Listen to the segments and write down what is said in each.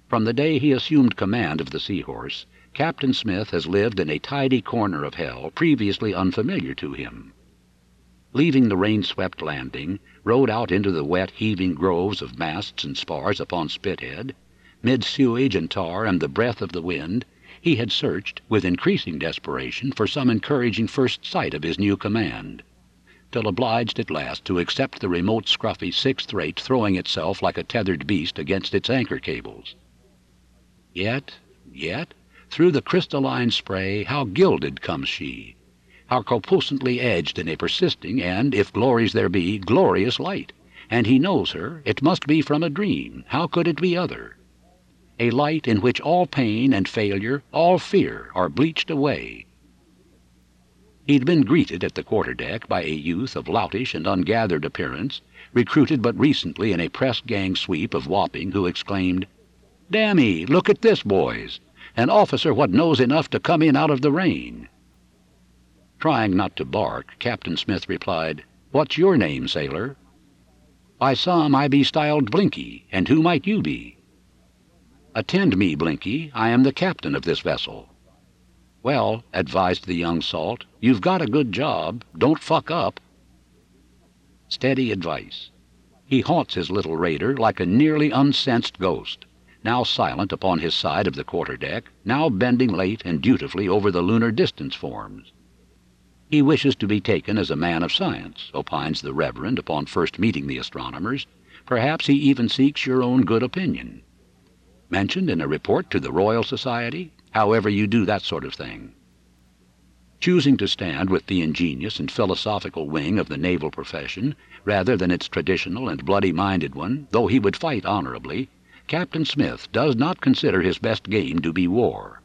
From the day he assumed command of the Seahorse, Captain Smith has lived in a tidy corner of hell previously unfamiliar to him. Leaving the rain-swept landing, rowed out into the wet, heaving groves of masts and spars upon Spithead, mid sewage and tar and the breath of the wind, he had searched, with increasing desperation, for some encouraging first sight of his new command, till obliged at last to accept the remote scruffy sixth rate throwing itself like a tethered beast against its anchor cables. Yet, through the crystalline spray, how gilded comes she, how corpuscently edged in a persisting and, if glories there be, glorious light, and he knows her, it must be from a dream, how could it be other? A light in which all pain and failure, all fear, are bleached away. He'd been greeted at the quarter-deck by a youth of loutish and ungathered appearance, recruited but recently in a press-gang sweep of Wapping, who exclaimed, "Dammy, look at this, boys! An officer what knows enough to come in out of the rain." Trying not to bark, Captain Smith replied, "What's your name, sailor?" "By some I be styled Blinky, and who might you be?" "Attend me, Blinky, I am the captain of this vessel." "Well," advised the young salt, "you've got a good job. Don't fuck up." Steady advice. He haunts his little raider like a nearly unsensed ghost, now silent upon his side of the quarter-deck, now bending late and dutifully over the lunar distance forms. He wishes to be taken as a man of science, opines the Reverend upon first meeting the astronomers. Perhaps he even seeks your own good opinion. Mentioned in a report to the Royal Society, however you do that sort of thing. Choosing to stand with the ingenious and philosophical wing of the naval profession, rather than its traditional and bloody-minded one, though he would fight honorably, Captain Smith does not consider his best game to be war.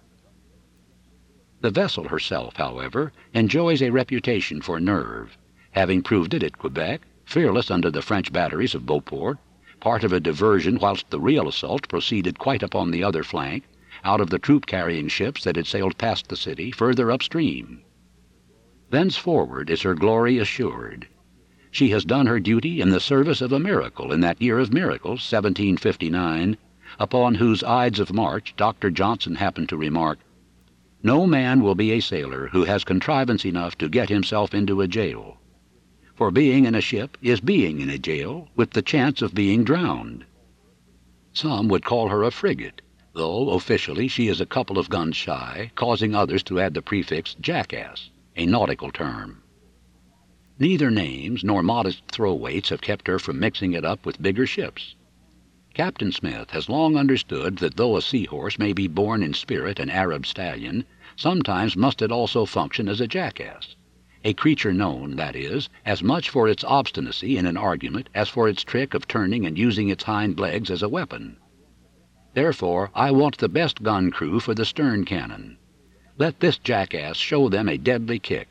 The vessel herself, however, enjoys a reputation for nerve, having proved it at Quebec, fearless under the French batteries of Beauport, part of a diversion whilst the real assault proceeded quite upon the other flank, out of the troop-carrying ships that had sailed past the city, further upstream. Thenceforward is her glory assured. She has done her duty in the service of a miracle in that year of miracles, 1759, upon whose Ides of March Dr. Johnson happened to remark, "No man will be a sailor who has contrivance enough to get himself into a jail. For being in a ship is being in a jail, with the chance of being drowned." Some would call her a frigate, though officially she is a couple of guns shy, causing others to add the prefix jackass, a nautical term. Neither names nor modest throw-weights have kept her from mixing it up with bigger ships. Captain Smith has long understood that though a seahorse may be born in spirit an Arab stallion, sometimes must it also function as a jackass, a creature known, that is, as much for its obstinacy in an argument as for its trick of turning and using its hind legs as a weapon. Therefore I want the best gun crew for the stern cannon. Let this jackass show them a deadly kick.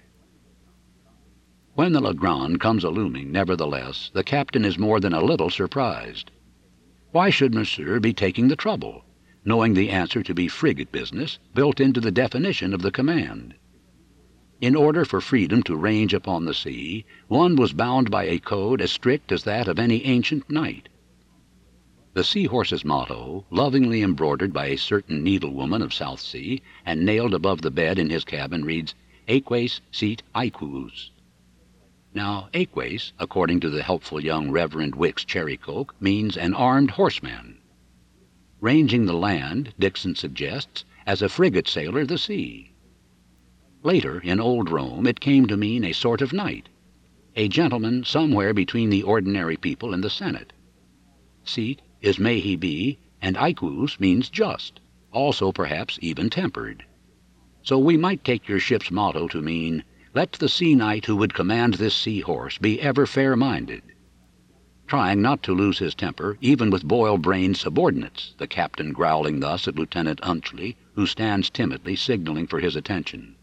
When the Legrand comes a-looming, nevertheless, the captain is more than a little surprised. Why should monsieur be taking the trouble, knowing the answer to be frigate business, built into the definition of the command? In order for freedom to range upon the sea, one was bound by a code as strict as that of any ancient knight. The Seahorse's motto, lovingly embroidered by a certain needlewoman of South Sea, and nailed above the bed in his cabin, reads, Aequas sit aequus. Now, Aequas, according to the helpful young Reverend Wicks Cherrycoke, means an armed horseman. Ranging the land, Dixon suggests, as a frigate sailor the sea. Later, in old Rome, it came to mean a sort of knight, a gentleman somewhere between the ordinary people and the Senate. Sit is may he be, and aequus means just, also perhaps even-tempered. So we might take your ship's motto to mean, let the sea knight who would command this sea-horse be ever fair-minded. Trying not to lose his temper, even with boil-brained subordinates, the captain growling thus at Lieutenant Unchley, who stands timidly signaling for his attention.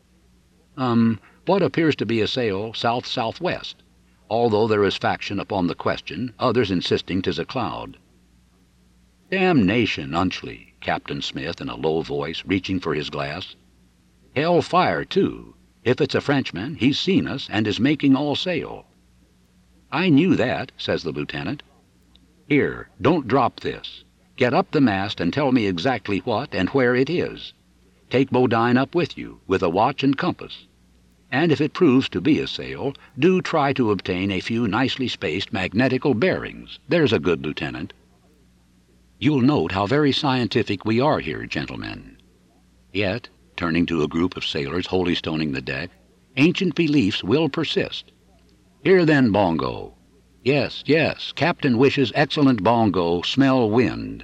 What appears to be a sail south-southwest, although there is faction upon the question, others insisting 'tis a cloud. Damnation, Unchley, Captain Smith in a low voice, reaching for his glass. Hell fire, too. If it's a Frenchman, he's seen us and is making all sail. I knew that, says the lieutenant. Here, don't drop this. Get up the mast and tell me exactly what and where it is. Take Bodine up with you, with a watch and compass. And if it proves to be a sail, do try to obtain a few nicely spaced magnetical bearings. There's a good lieutenant. You'll note how very scientific we are here, gentlemen. Yet, turning to a group of sailors holystoning the deck, ancient beliefs will persist. Here then, Bongo. Yes, yes, Captain wishes excellent Bongo smell wind.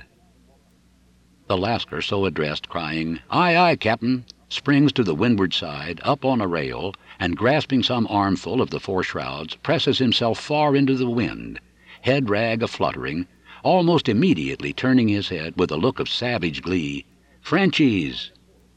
The Lascar, so addressed, crying, Aye, aye, Captain, springs to the windward side, up on a rail, and grasping some armful of the foreshrouds, presses himself far into the wind, head rag a-fluttering, almost immediately turning his head with a look of savage glee. Frenchies!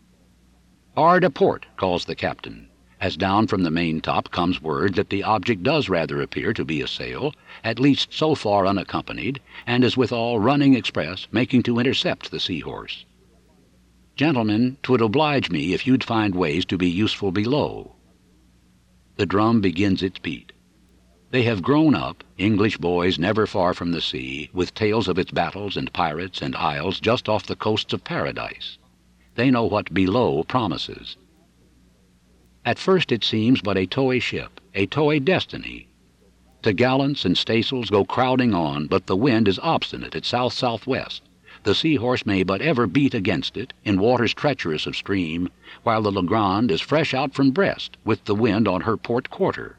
Hard a port, calls the captain, as down from the maintop comes word that the object does rather appear to be a sail, at least so far unaccompanied, and is withal running express, making to intercept the Seahorse. Gentlemen, 'twould oblige me if you'd find ways to be useful below. The drum begins its beat. They have grown up, English boys never far from the sea, with tales of its battles and pirates and isles just off the coasts of paradise. They know what below promises. At first it seems but a toy ship, a toy destiny. T'gallants and staysails go crowding on, but the wind is obstinate at south-southwest. The Seahorse may but ever beat against it, in waters treacherous of stream, while the Legrand is fresh out from Brest, with the wind on her port quarter.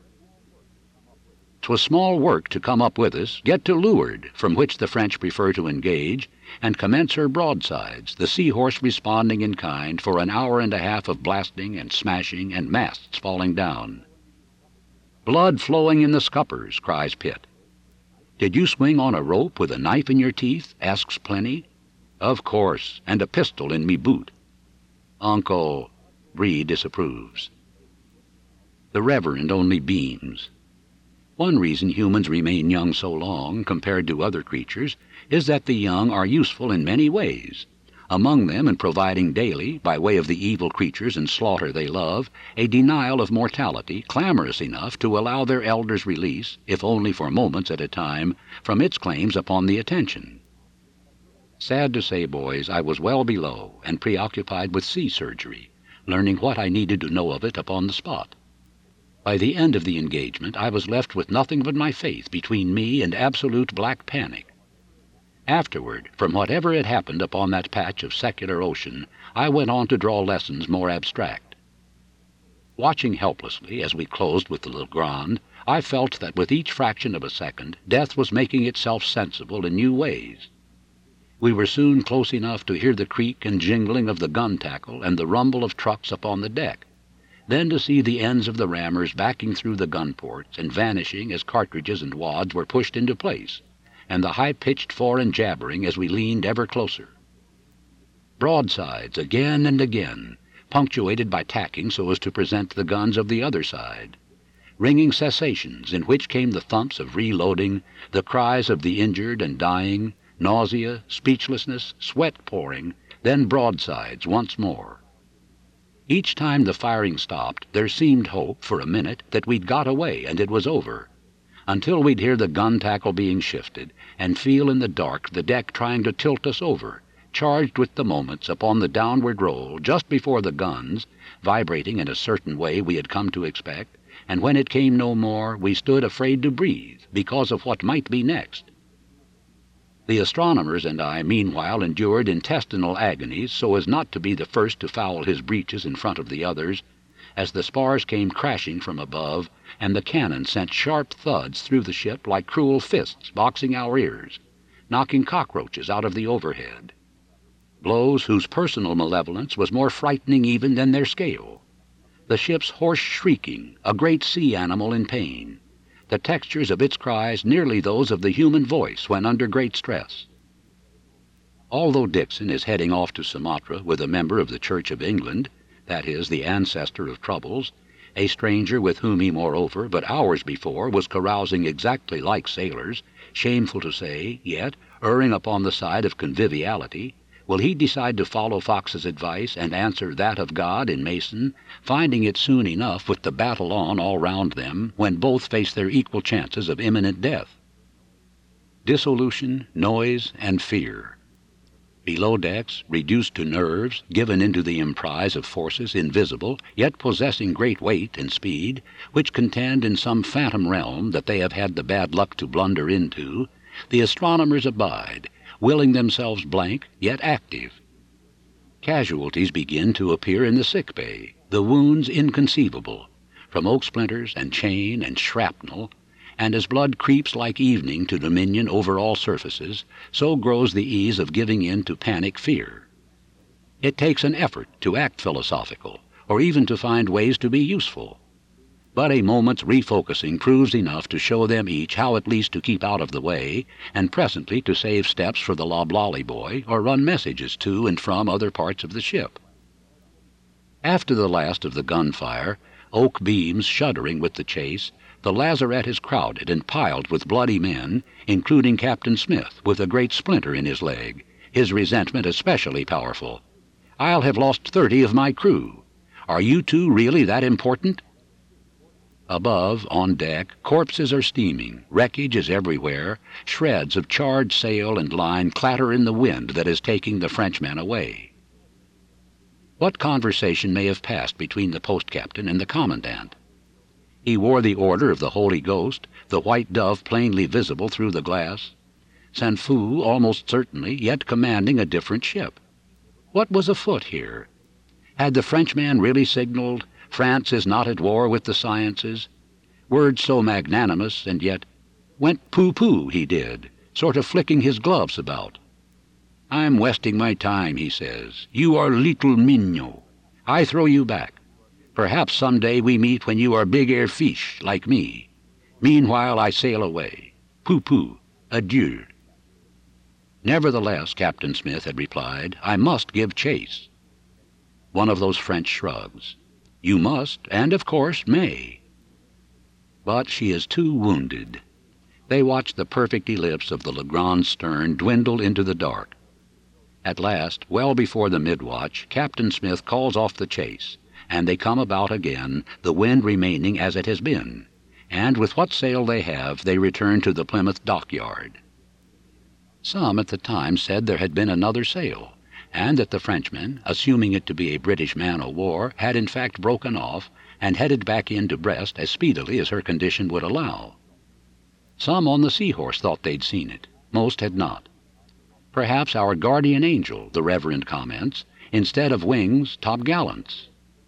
'Twas small work to come up with us, get to leeward, from which the French prefer to engage, and commence her broadsides, the Seahorse responding in kind for an hour and a half of blasting and smashing and masts falling down. Blood flowing in the scuppers, cries Pitt. Did you swing on a rope with a knife in your teeth, asks Plenty. Of course, and a pistol in me boot. Uncle, Bree disapproves. The Reverend only beams. One reason humans remain young so long, compared to other creatures, is that the young are useful in many ways, among them in providing daily, by way of the evil creatures and slaughter they love, a denial of mortality clamorous enough to allow their elders release, if only for moments at a time, from its claims upon the attention. Sad to say, boys, I was well below, and preoccupied with sea surgery, learning what I needed to know of it upon the spot. By the end of the engagement I was left with nothing but my faith between me and absolute black panic. Afterward, from whatever had happened upon that patch of secular ocean, I went on to draw lessons more abstract. Watching helplessly as we closed with the Legrand, I felt that with each fraction of a second death was making itself sensible in new ways. We were soon close enough to hear the creak and jingling of the gun tackle and the rumble of trucks upon the deck, then to see the ends of the rammers backing through the gun ports and vanishing as cartridges and wads were pushed into place, and the high-pitched foreign jabbering as we leaned ever closer. Broadsides again and again, punctuated by tacking so as to present the guns of the other side. Ringing cessations in which came the thumps of reloading, the cries of the injured and dying, nausea, speechlessness, sweat pouring, then broadsides once more. Each time the firing stopped, there seemed hope, for a minute, that we'd got away and it was over, until we'd hear the gun tackle being shifted, and feel in the dark the deck trying to tilt us over, charged with the moments upon the downward roll just before the guns, vibrating in a certain way we had come to expect, and when it came no more, we stood afraid to breathe, because of what might be next. The astronomers and I meanwhile endured intestinal agonies so as not to be the first to foul his breeches in front of the others, as the spars came crashing from above, and the cannon sent sharp thuds through the ship like cruel fists boxing our ears, knocking cockroaches out of the overhead. Blows whose personal malevolence was more frightening even than their scale. The ship's hoarse shrieking, a great sea animal in pain, the textures of its cries nearly those of the human voice when under great stress. Although Dixon is heading off to Sumatra with a member of the Church of England, that is, the ancestor of troubles, a stranger with whom he moreover but hours before was carousing exactly like sailors, shameful to say, yet erring upon the side of conviviality, will he decide to follow Fox's advice and answer that of God in Mason, finding it soon enough with the battle on all round them, when both face their equal chances of imminent death? Dissolution, noise, and fear. Below decks, reduced to nerves, given into the emprise of forces invisible, yet possessing great weight and speed, which contend in some phantom realm that they have had the bad luck to blunder into, the astronomers abide, willing themselves blank, yet active. Casualties begin to appear in the sick bay, the wounds inconceivable, from oak splinters and chain and shrapnel, and as blood creeps like evening to dominion over all surfaces, so grows the ease of giving in to panic fear. It takes an effort to act philosophical, or even to find ways to be useful. But a moment's refocusing proves enough to show them each how at least to keep out of the way, and presently to save steps for the loblolly boy, or run messages to and from other parts of the ship. After the last of the gunfire, oak beams shuddering with the chase, the lazarette is crowded and piled with bloody men, including Captain Smith, with a great splinter in his leg, his resentment especially powerful. "I'll have lost 30 of my crew. Are you two really that important?" Above, on deck, corpses are steaming, wreckage is everywhere, shreds of charred sail and line clatter in the wind that is taking the Frenchmen away. What conversation may have passed between the post-captain and the commandant? He wore the order of the Holy Ghost, the white dove plainly visible through the glass. San Fu almost certainly, yet commanding a different ship. What was afoot here? Had the Frenchman really signaled, "France is not at war with the sciences"? Words so magnanimous, and yet went pooh-pooh he did, sort of flicking his gloves about. "I'm wasting my time," he says. "You are little mignon. I throw you back. Perhaps some day we meet when you are big air fish, like me. Meanwhile I sail away. Pooh-pooh. Adieu." Nevertheless, Captain Smith had replied, "I must give chase." One of those French shrugs. You must, and of course may. But she is too wounded. They watch the perfect ellipse of the Legrand's stern dwindle into the dark. At last, well before the mid-watch, Captain Smith calls off the chase, and they come about again, the wind remaining as it has been, and with what sail they have, they return to the Plymouth dockyard. Some at the time said there had been another sail, and that the Frenchman, assuming it to be a British man-o'-war, had in fact broken off and headed back into Brest as speedily as her condition would allow. Some on the Seahorse thought they'd seen it. Most had not. Perhaps our guardian angel, the Reverend comments, instead of wings, topgallants.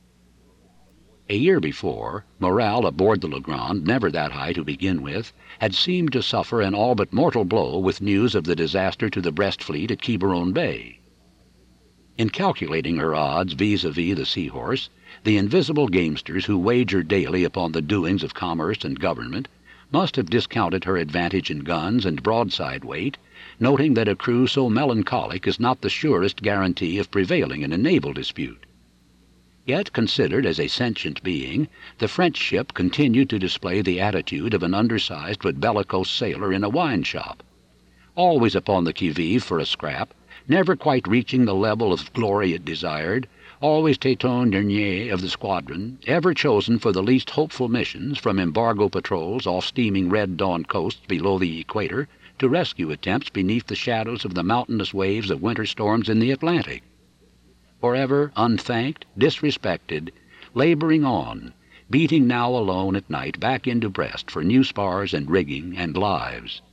A year before, morale aboard the Legrand, never that high to begin with, had seemed to suffer an all but mortal blow with news of the disaster to the Brest fleet at Quiberon Bay. In calculating her odds vis-a-vis the Seahorse, the invisible gamesters who wager daily upon the doings of commerce and government must have discounted her advantage in guns and broadside weight, noting that a crew so melancholic is not the surest guarantee of prevailing in a naval dispute. Yet, considered as a sentient being, the French ship continued to display the attitude of an undersized but bellicose sailor in a wine shop, always upon the qui-vive for a scrap, never quite reaching the level of glory it desired, always Téton dernier of the squadron, ever chosen for the least hopeful missions, from embargo patrols off steaming Red Dawn coasts below the equator to rescue attempts beneath the shadows of the mountainous waves of winter storms in the Atlantic. Forever unthanked, disrespected, laboring on, beating now alone at night back into Brest for new spars and rigging and lives.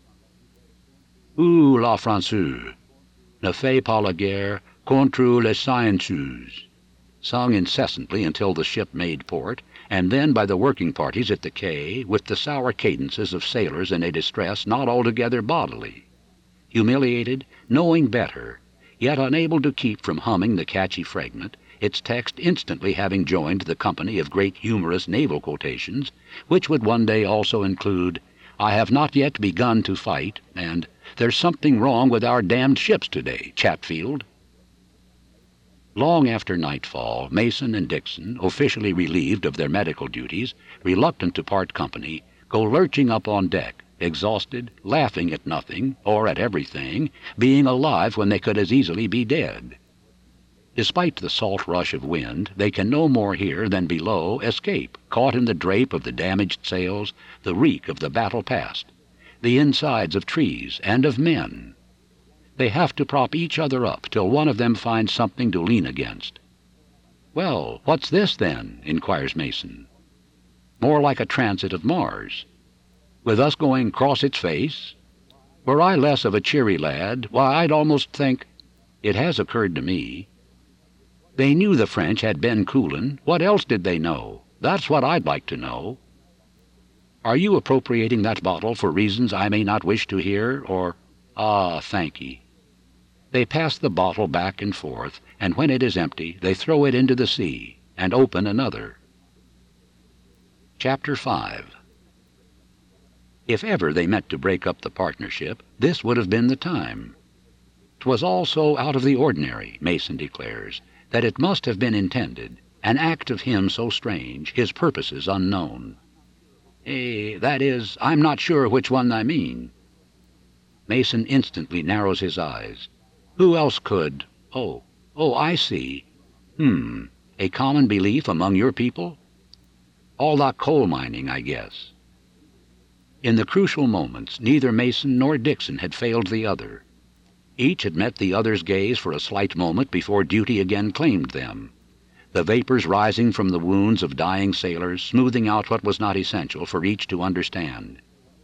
Ouh, la Française, ne fait pas la guerre contre les sciences, sung incessantly until the ship made port, and then by the working parties at the quay, with the sour cadences of sailors in a distress not altogether bodily. Humiliated, knowing better, yet unable to keep from humming the catchy fragment, its text instantly having joined the company of great humorous naval quotations, which would one day also include, "I have not yet begun to fight," and "There's something wrong with our damned ships today, Chatfield." Long after nightfall, Mason and Dixon, officially relieved of their medical duties, reluctant to part company, go lurching up on deck, exhausted, laughing at nothing, or at everything, being alive when they could as easily be dead. Despite the salt rush of wind, they can no more here than below escape, caught in the drape of the damaged sails, the reek of the battle past, the insides of trees and of men. They have to prop each other up till one of them finds something to lean against. "Well, what's this, then?" inquires Mason. "More like a transit of Mars. With us going cross its face? Were I less of a cheery lad, why, I'd almost think— It has occurred to me. They knew the French had Ben Coolin. What else did they know? That's what I'd like to know. Are you appropriating that bottle for reasons I may not wish to hear, or— Ah, thank ye." They pass the bottle back and forth, and when it is empty, they throw it into the sea, and open another. Chapter 5. If ever they meant to break up the partnership, this would have been the time. 'Twas all so out of the ordinary, Mason declares, that it must have been intended, an act of him so strange, his purposes unknown. That is, I'm not sure which one I mean. Mason instantly narrows his eyes. Who else could— Oh, I see. A common belief among your people? All that coal mining, I guess. In the crucial moments, neither Mason nor Dixon had failed the other. Each had met the other's gaze for a slight moment before duty again claimed them, the vapors rising from the wounds of dying sailors, smoothing out what was not essential for each to understand.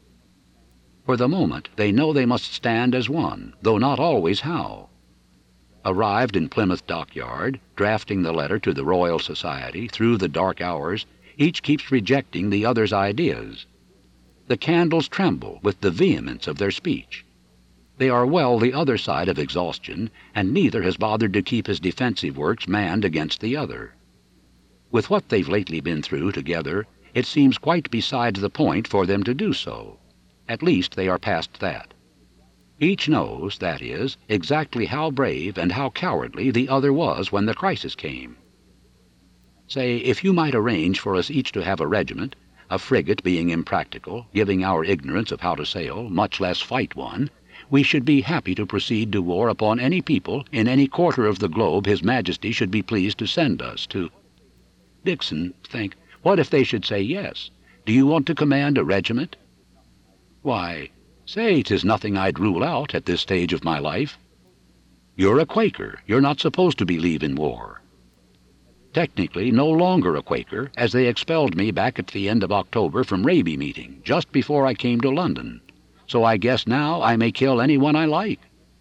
For the moment, they know they must stand as one, though not always how. Arrived in Plymouth Dockyard, drafting the letter to the Royal Society, through the dark hours, each keeps rejecting the other's ideas. The candles tremble with the vehemence of their speech. They are well the other side of exhaustion, and neither has bothered to keep his defensive works manned against the other. With what they've lately been through together, it seems quite beside the point for them to do so. At least they are past that. Each knows, that is, exactly how brave and how cowardly the other was when the crisis came. Say, if you might arrange for us each to have a regiment, a frigate being impractical, giving our ignorance of how to sail, much less fight one, we should be happy to proceed to war upon any people in any quarter of the globe His Majesty should be pleased to send us to. Dixon, think, what if they should say yes? Do you want to command a regiment? Why, say, 'tis nothing I'd rule out at this stage of my life. You're a Quaker. You're not supposed to believe in war. Technically no longer a Quaker, as they expelled me back at the end of October from Raby meeting, just before I came to London. So I guess now I may kill anyone I like.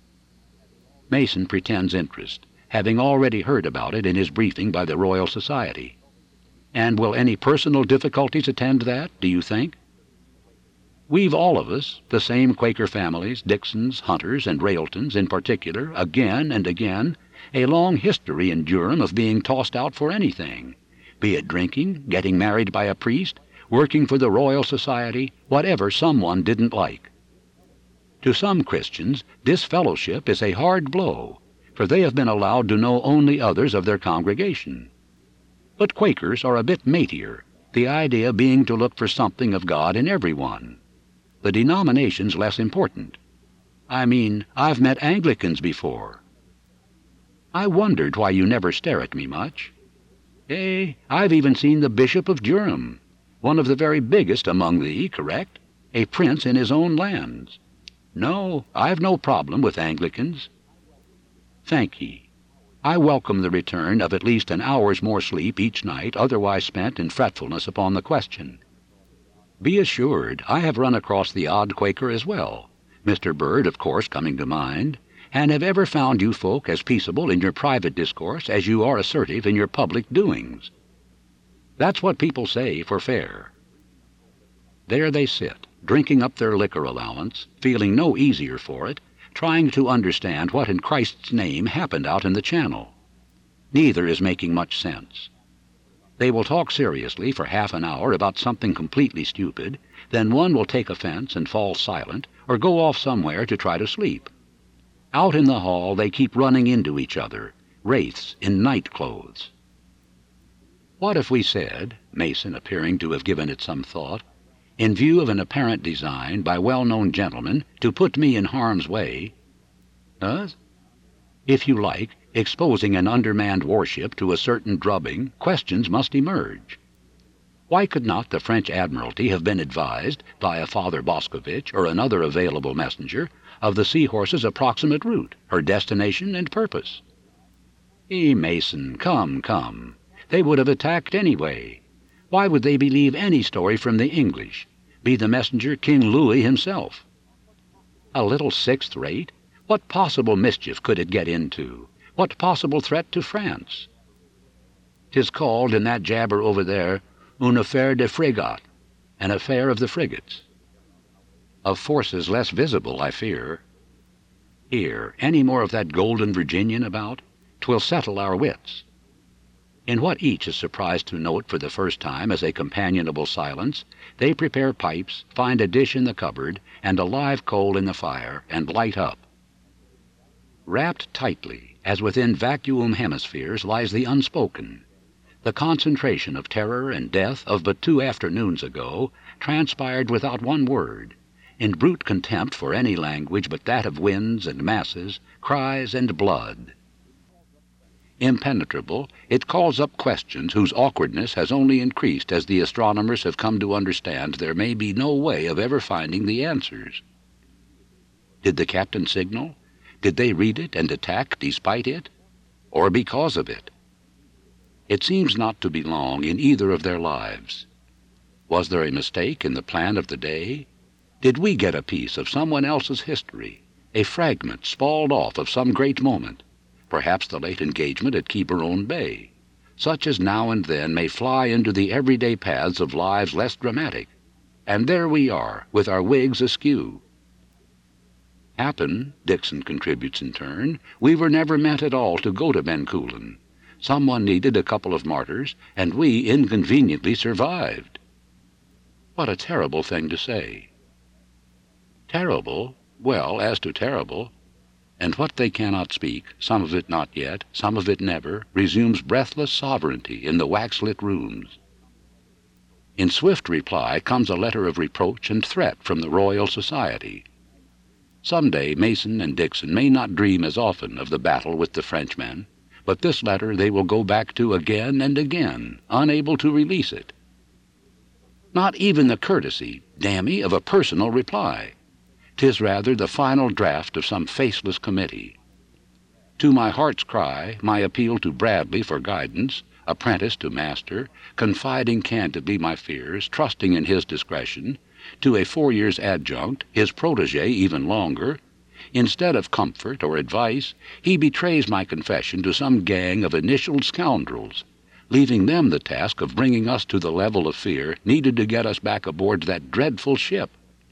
Mason pretends interest, having already heard about it in his briefing by the Royal Society. And will any personal difficulties attend that, do you think? We've all of us, the same Quaker families, Dixons, Hunters, and Railtons in particular, again and again, a long history in Durham of being tossed out for anything, be it drinking, getting married by a priest, working for the Royal Society, whatever someone didn't like. To some Christians, disfellowship is a hard blow, for they have been allowed to know only others of their congregation. But Quakers are a bit matier, the idea being to look for something of God in everyone. The denomination's less important. I mean, I've met Anglicans before. I wondered why you never stare at me much. I've even seen the Bishop of Durham, one of the very biggest among thee, correct? A prince in his own lands. No, I've no problem with Anglicans. Thank ye. I welcome the return of at least an hour's more sleep each night, otherwise spent in fretfulness upon the question. Be assured, I have run across the odd Quaker as well, Mr. Bird, of course, coming to mind, and have ever found you folk as peaceable in your private discourse as you are assertive in your public doings. That's what people say for fair. There they sit, drinking up their liquor allowance, feeling no easier for it, trying to understand what in Christ's name happened out in the Channel. Neither is making much sense. They will talk seriously for half an hour about something completely stupid, then one will take offense and fall silent, or go off somewhere to try to sleep. Out in the hall they keep running into each other, wraiths in night clothes. What if we said, Mason appearing to have given it some thought, in view of an apparent design by well-known gentlemen to put me in harm's way, if you like, exposing an undermanned warship to a certain drubbing, questions must emerge. Why could not the French Admiralty have been advised, via Father Boscovich or another available messenger, of the Seahorse's approximate route, her destination and purpose. Mason, come. They would have attacked anyway. Why would they believe any story from the English, be the messenger King Louis himself? A little sixth rate? What possible mischief could it get into? What possible threat to France? 'Tis called in that jabber over there une affaire de frégate, an affair of the frigates. Of forces less visible, I fear. Here, any more of that golden Virginian about? 'Twill settle our wits. In what each is surprised to note for the first time as a companionable silence, they prepare pipes, find a dish in the cupboard, and a live coal in the fire, and light up. Wrapped tightly, as within vacuum hemispheres, lies the unspoken, the concentration of terror and death of but 2 afternoons ago, transpired without one word, in brute contempt for any language but that of winds and masses, cries and blood. Impenetrable, it calls up questions whose awkwardness has only increased as the astronomers have come to understand there may be no way of ever finding the answers. Did the captain signal? Did they read it and attack despite it, or because of it? It seems not to belong in either of their lives. Was there a mistake in the plan of the day? Did we get a piece of someone else's history, a fragment spalled off of some great moment, perhaps the late engagement at Quiberon Bay, such as now and then may fly into the everyday paths of lives less dramatic, and there we are, with our wigs askew. Happen, Dixon contributes in turn, we were never meant at all to go to Bencoolen. Someone needed a couple of martyrs, and we inconveniently survived. What a terrible thing to say. Terrible? Well, as to terrible, and what they cannot speak, some of it not yet, some of it never, resumes breathless sovereignty in the wax-lit rooms. In swift reply comes a letter of reproach and threat from the Royal Society. Some day Mason and Dixon may not dream as often of the battle with the Frenchmen, but this letter they will go back to again and again, unable to release it. Not even the courtesy, dammy, of a personal reply. 'Tis rather the final draft of some faceless committee. To my heart's cry, my appeal to Bradley for guidance, apprentice to master, confiding candidly my fears, trusting in his discretion, to a 4 years adjunct, his protege even longer, instead of comfort or advice, he betrays my confession to some gang of initialed scoundrels, leaving them the task of bringing us to the level of fear needed to get us back aboard that dreadful ship.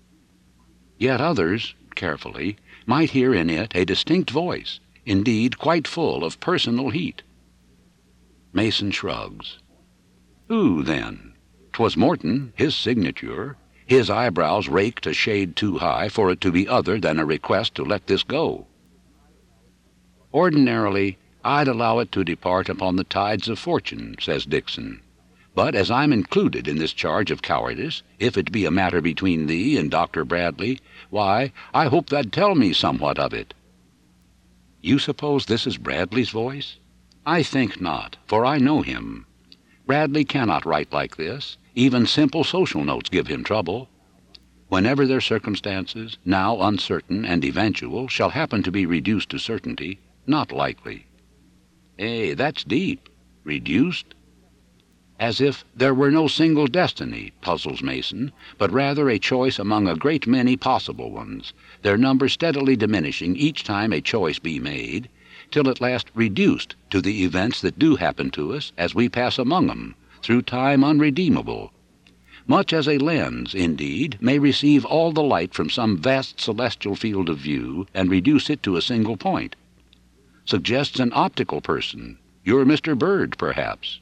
Yet others, carefully, might hear in it a distinct voice, indeed quite full of personal heat. Mason shrugs. Who, then? 'Twas Morton, his signature, his eyebrows raked a shade too high for it to be other than a request to let this go. Ordinarily, I'd allow it to depart upon the tides of fortune, says Dixon. But as I'm included in this charge of cowardice, if it be a matter between thee and Dr. Bradley, why, I hope tha'd tell me somewhat of it. You suppose this is Bradley's voice? I think not, for I know him. Bradley cannot write like this. Even simple social notes give him trouble. Whenever their circumstances, now uncertain and eventual, shall happen to be reduced to certainty, not likely. That's deep. Reduced? As if there were no single destiny, puzzles Mason, but rather a choice among a great many possible ones, their number steadily diminishing each time a choice be made, till at last reduced to the events that do happen to us as we pass among 'em, through time unredeemable, much as a lens, indeed, may receive all the light from some vast celestial field of view and reduce it to a single point. Suggests an optical person, your Mr. Bird, perhaps.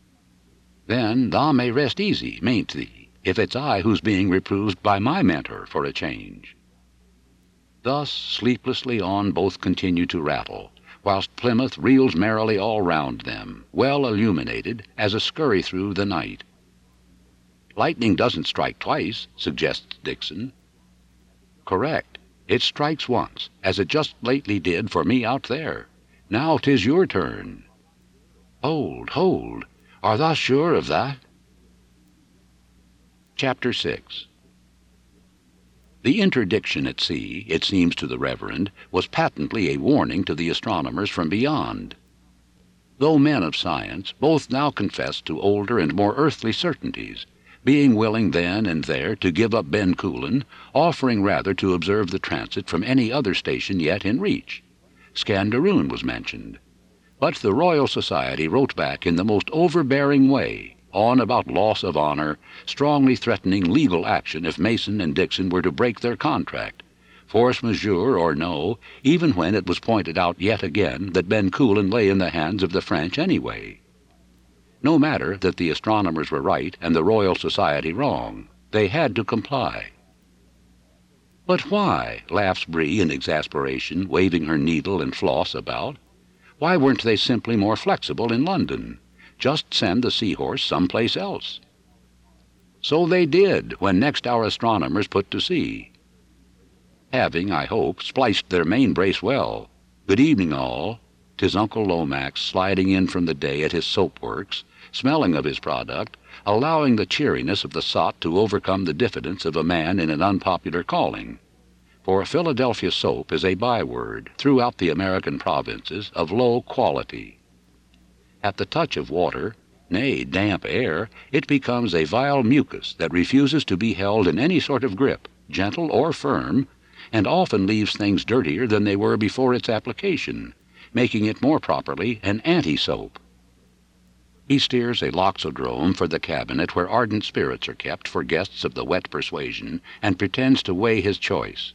Then thou may rest easy, mayn't thee, if it's I who's being reproved by my mentor for a change. Thus sleeplessly on both continue to rattle, whilst Plymouth reels merrily all round them, well illuminated as a scurry through the night. Lightning doesn't strike twice, suggests Dixon. Correct. It strikes once, as it just lately did for me out there. Now 'tis your turn. Hold. Art thou sure of that? Chapter 6. The interdiction at sea, it seems to the Reverend, was patently a warning to the astronomers from beyond. Though men of science, both now confessed to older and more earthly certainties, being willing then and there to give up Ben Coolin, offering rather to observe the transit from any other station yet in reach. Scanderoon was mentioned. But the Royal Society wrote back in the most overbearing way, on about loss of honor, strongly threatening legal action if Mason and Dixon were to break their contract, force majeure or no, even when it was pointed out yet again that Ben Coolin lay in the hands of the French anyway. No matter that the astronomers were right and the Royal Society wrong, they had to comply. "But why?" laughs Bree in exasperation, waving her needle and floss about. "Why weren't they simply more flexible in London? Just send the Seahorse someplace else." So they did, when next our astronomers put to sea, having, I hope, spliced their main brace well. "Good evening, all." 'Tis Uncle Lomax sliding in from the day at his soap-works, smelling of his product, allowing the cheeriness of the sot to overcome the diffidence of a man in an unpopular calling. For Philadelphia soap is a byword, throughout the American provinces, of low quality. At the touch of water, nay, damp air, it becomes a vile mucus that refuses to be held in any sort of grip, gentle or firm, and often leaves things dirtier than they were before its application, making it more properly an anti-soap. He steers a loxodrome for the cabinet where ardent spirits are kept for guests of the wet persuasion, and pretends to weigh his choice.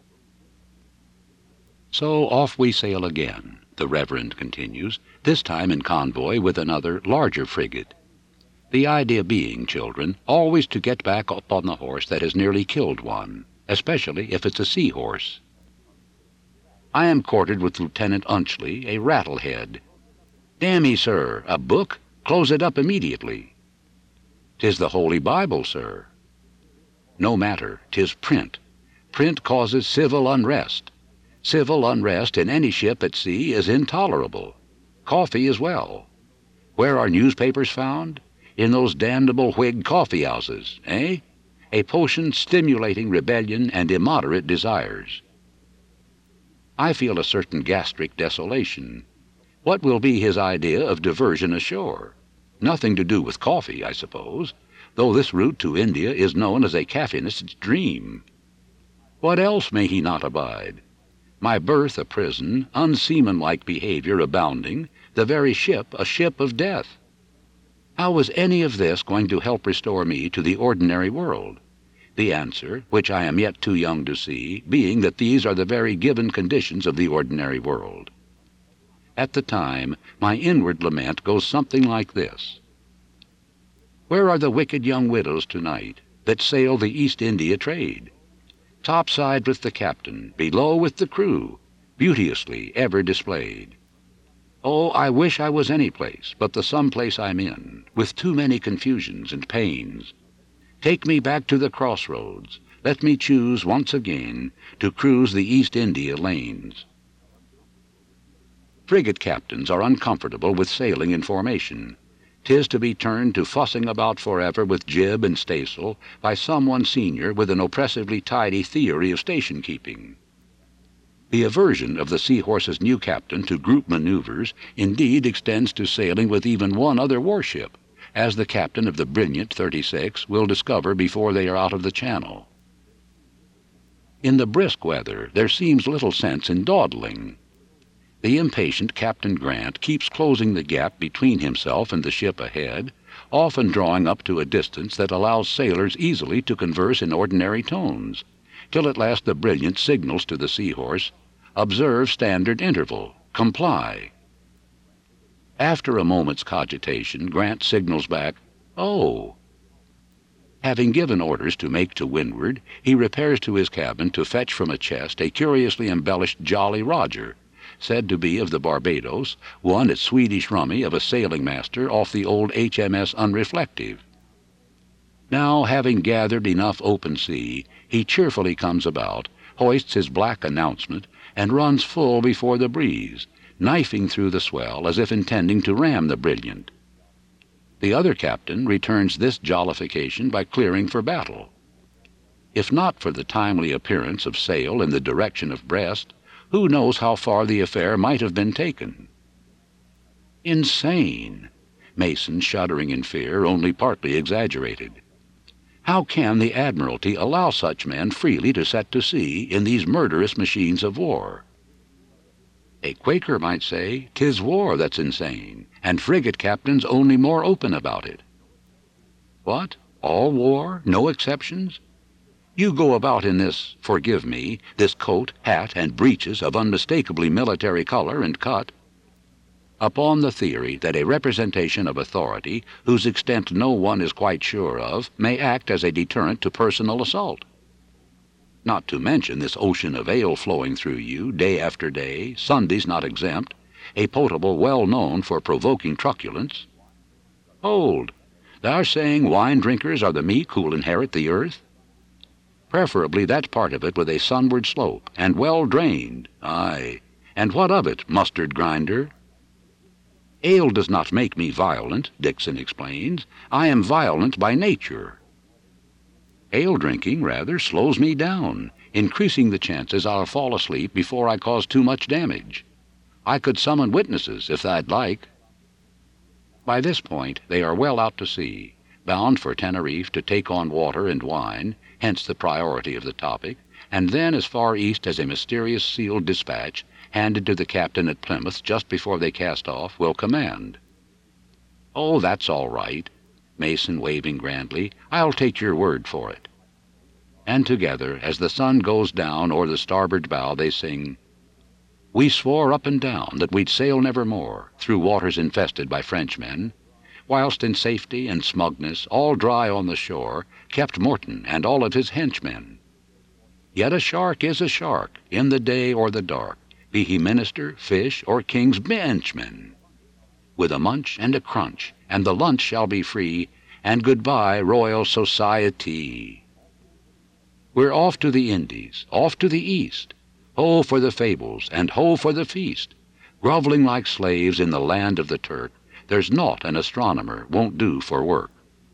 So off we sail again, the Reverend continues, this time in convoy with another, larger frigate. The idea being, children, always to get back up on the horse that has nearly killed one, especially if it's a seahorse. I am quartered with Lieutenant Unchley, a rattlehead. "Dammy, sir, a book? Close it up immediately." "'Tis the Holy Bible, sir." "No matter, 'tis print. Print causes civil unrest. Civil unrest in any ship at sea is intolerable. Coffee as well. Where are newspapers found? In those damnable Whig coffee-houses, eh? A potion stimulating rebellion and immoderate desires. I feel a certain gastric desolation. What will be his idea of diversion ashore? Nothing to do with coffee, I suppose, though this route to India is known as a caffeinist's dream. What else may he not abide? My berth a prison, unseamanlike behavior abounding, the very ship a ship of death. How was any of this going to help restore me to the ordinary world? The answer, which I am yet too young to see, being that these are the very given conditions of the ordinary world. At the time, my inward lament goes something like this. Where are the wicked young widows tonight that sail the East India trade? Topside with the captain, below with the crew, beauteously ever displayed. Oh, I wish I was any place but the some place I'm in, with too many confusions and pains. Take me back to the crossroads. Let me choose once again to cruise the East India lanes. Frigate captains are uncomfortable with sailing in formation. 'Tis to be turned to fussing about forever with jib and staysail by someone senior with an oppressively tidy theory of station-keeping. The aversion of the Seahorse's new captain to group maneuvers indeed extends to sailing with even one other warship, as the captain of the brilliant 36 will discover before they are out of the channel. In the brisk weather there seems little sense in dawdling. The impatient Captain Grant keeps closing the gap between himself and the ship ahead, often drawing up to a distance that allows sailors easily to converse in ordinary tones, till at last the brilliant signals to the Seahorse, "Observe standard interval. Comply." After a moment's cogitation, Grant signals back, "Oh." Having given orders to make to windward, he repairs to his cabin to fetch from a chest a curiously embellished Jolly Roger, said to be of the Barbados, won at Swedish rummy of a sailing master off the old HMS Unreflective. Now, having gathered enough open sea, he cheerfully comes about, hoists his black announcement, and runs full before the breeze, knifing through the swell as if intending to ram the brilliant. The other captain returns this jollification by clearing for battle. If not for the timely appearance of sail in the direction of Brest, who knows how far the affair might have been taken? Insane! Mason, shuddering in fear, only partly exaggerated. How can the Admiralty allow such men freely to set to sea in these murderous machines of war? A Quaker might say, "'Tis war that's insane, and frigate captains only more open about it." What? All war? No exceptions? You go about in this, forgive me, this coat, hat, and breeches of unmistakably military color and cut, upon the theory that a representation of authority, whose extent no one is quite sure of, may act as a deterrent to personal assault. Not to mention this ocean of ale flowing through you, day after day, Sundays not exempt, a potable well known for provoking truculence. Hold! Thou saying wine-drinkers are the meek who'll inherit the earth? Preferably that part of it with a sunward slope, and well drained. Aye, and what of it, mustard grinder? Ale does not make me violent, Dixon explains. I am violent by nature. Ale drinking, rather, slows me down, increasing the chances I'll fall asleep before I cause too much damage. I could summon witnesses, if tha'd like. By this point they are well out to sea, bound for Tenerife to take on water and wine, hence the priority of the topic, and then as far east as a mysterious sealed dispatch, handed to the captain at Plymouth just before they cast off, will command. Oh, that's all right, Mason waving grandly. I'll take your word for it. And together, as the sun goes down o'er the starboard bow, they sing, "We swore up and down that we'd sail never more through waters infested by Frenchmen, whilst in safety and smugness, all dry on the shore, kept Morton and all of his henchmen. Yet a shark is a shark, in the day or the dark, be he minister, fish, or king's benchman. With a munch and a crunch, and the lunch shall be free, and goodbye, Royal Society. We're off to the Indies, off to the East. Ho for the fables, and ho for the feast. Grovelling like slaves in the land of the Turk, there's naught an astronomer won't do for work."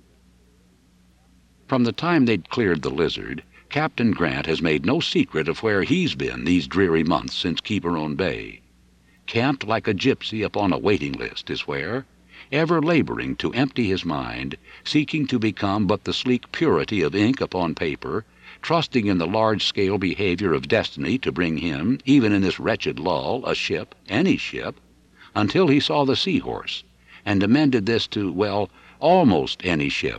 From the time they'd cleared the Lizard, Captain Grant has made no secret of where he's been these dreary months since Quiberon Bay. Camped like a gypsy upon a waiting list is where, ever laboring to empty his mind, seeking to become but the sleek purity of ink upon paper, trusting in the large-scale behavior of destiny to bring him, even in this wretched lull, a ship, any ship, until he saw the Seahorse, and amended this to, well, almost any ship.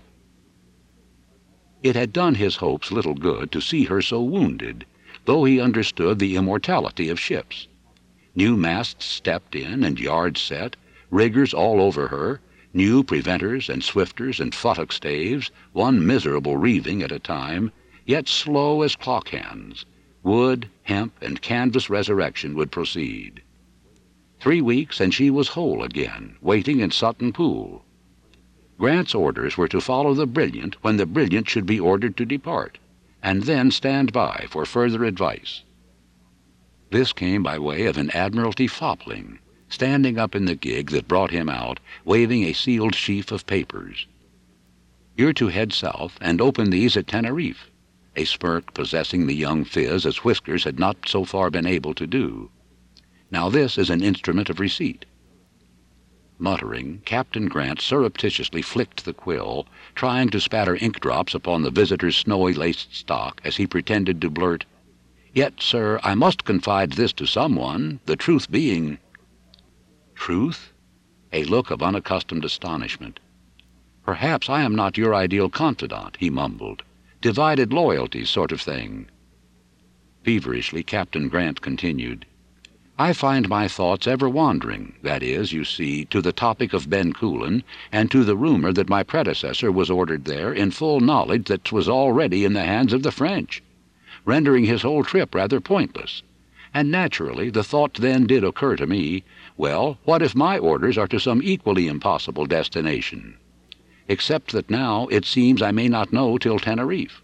It had done his hopes little good to see her so wounded, though he understood the immortality of ships. New masts stepped in and yards set, riggers all over her, new preventers and swifters and futtock staves, one miserable reeving at a time, yet slow as clock hands. Wood, hemp, and canvas resurrection would proceed. 3 weeks, and she was whole again, waiting in Sutton Pool. Grant's orders were to follow the Brilliant when the Brilliant should be ordered to depart, and then stand by for further advice. This came by way of an Admiralty fopling, standing up in the gig that brought him out, waving a sealed sheaf of papers. "You're to head south and open these at Tenerife," a smirk possessing the young phiz as Whiskers had not so far been able to do. "Now this is an instrument of receipt." Muttering, Captain Grant surreptitiously flicked the quill, trying to spatter ink drops upon the visitor's snowy-laced stock as he pretended to blurt, "Yet, sir, I must confide this to someone, the truth being—" "Truth?" A look of unaccustomed astonishment. "Perhaps I am not your ideal confidant," he mumbled. "Divided loyalties sort of thing." Feverishly, Captain Grant continued, "I find my thoughts ever wandering, that is, you see, to the topic of Ben Coolin, and to the rumor that my predecessor was ordered there in full knowledge that 'twas already in the hands of the French, rendering his whole trip rather pointless. And naturally the thought then did occur to me, well, what if my orders are to some equally impossible destination? Except that now it seems I may not know till Tenerife."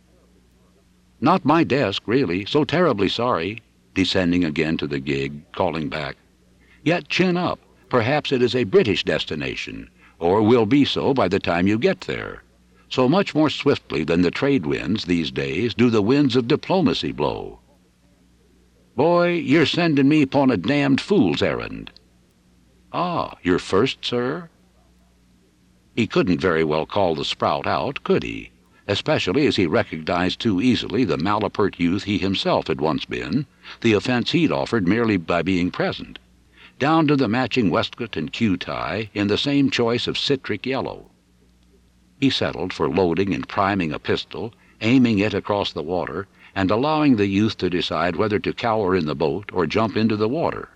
"Not my desk, really, so terribly sorry," descending again to the gig, calling back, "Yet chin up, perhaps it is a British destination, or will be so by the time you get there. So much more swiftly than the trade winds these days do the winds of diplomacy blow. Boy, you're sending me upon a damned fool's errand. Ah, your first, sir? He couldn't very well call the sprout out, could he? Especially as he recognized too easily the malapert youth he himself had once been, the offense he'd offered merely by being present, down to the matching waistcoat and queue tie in the same choice of citric yellow. He settled for loading and priming a pistol, aiming it across the water, and allowing the youth to decide whether to cower in the boat or jump into the water.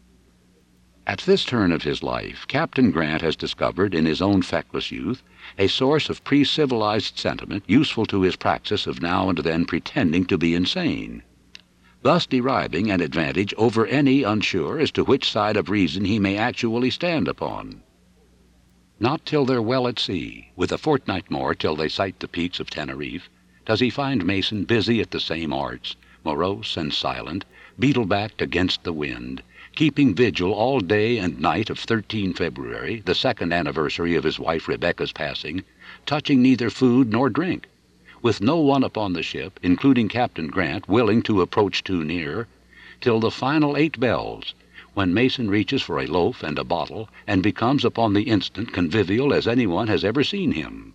At this turn of his life, Captain Grant has discovered in his own feckless youth a source of pre-civilized sentiment useful to his praxis of now and then pretending to be insane, thus deriving an advantage over any unsure as to which side of reason he may actually stand upon. Not till they're well at sea, with a fortnight more till they sight the peaks of Tenerife, does he find Mason busy at the same arts, morose and silent, beetle-backed against the wind, keeping vigil all day and night of 13 February, the second anniversary of his wife Rebecca's passing, touching neither food nor drink, with no one upon the ship, including Captain Grant, willing to approach too near, till the final 8 bells, when Mason reaches for a loaf and a bottle, and becomes upon the instant convivial as anyone has ever seen him.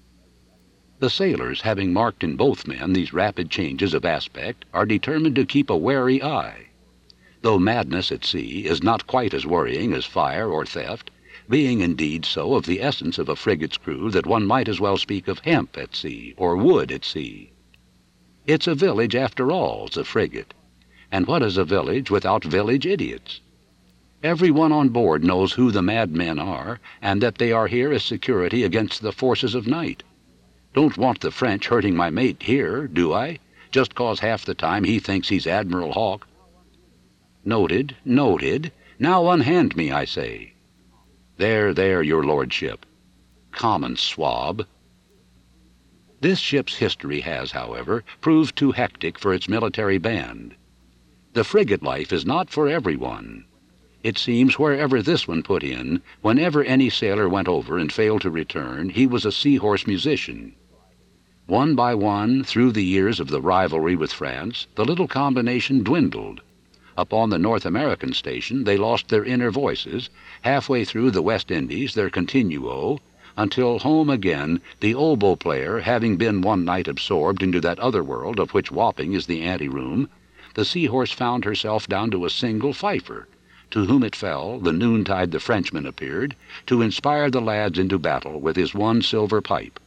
The sailors, having marked in both men these rapid changes of aspect, are determined to keep a wary eye. Though madness at sea is not quite as worrying as fire or theft, being indeed so of the essence of a frigate's crew that one might as well speak of hemp at sea or wood at sea. It's a village after all's a frigate, and what is a village without village idiots? Every one on board knows who the madmen are, and that they are here as security against the forces of night. Don't want the French hurting my mate here, do I? Just 'cause half the time he thinks he's Admiral Hawke. Noted, noted. Now unhand me, I say. There, your lordship. Common swab. This ship's history has, however, proved too hectic for its military band. The frigate life is not for everyone. It seems wherever this one put in, whenever any sailor went over and failed to return, he was a seahorse musician. One by one, through the years of the rivalry with France, the little combination dwindled. Upon the North American station they lost their inner voices, halfway through the West Indies their continuo, until home again, the oboe player having been one night absorbed into that other world of which Wapping is the anteroom, the Seahorse found herself down to a single fifer, to whom it fell, the noontide the Frenchman appeared, to inspire the lads into battle with his one silver pipe.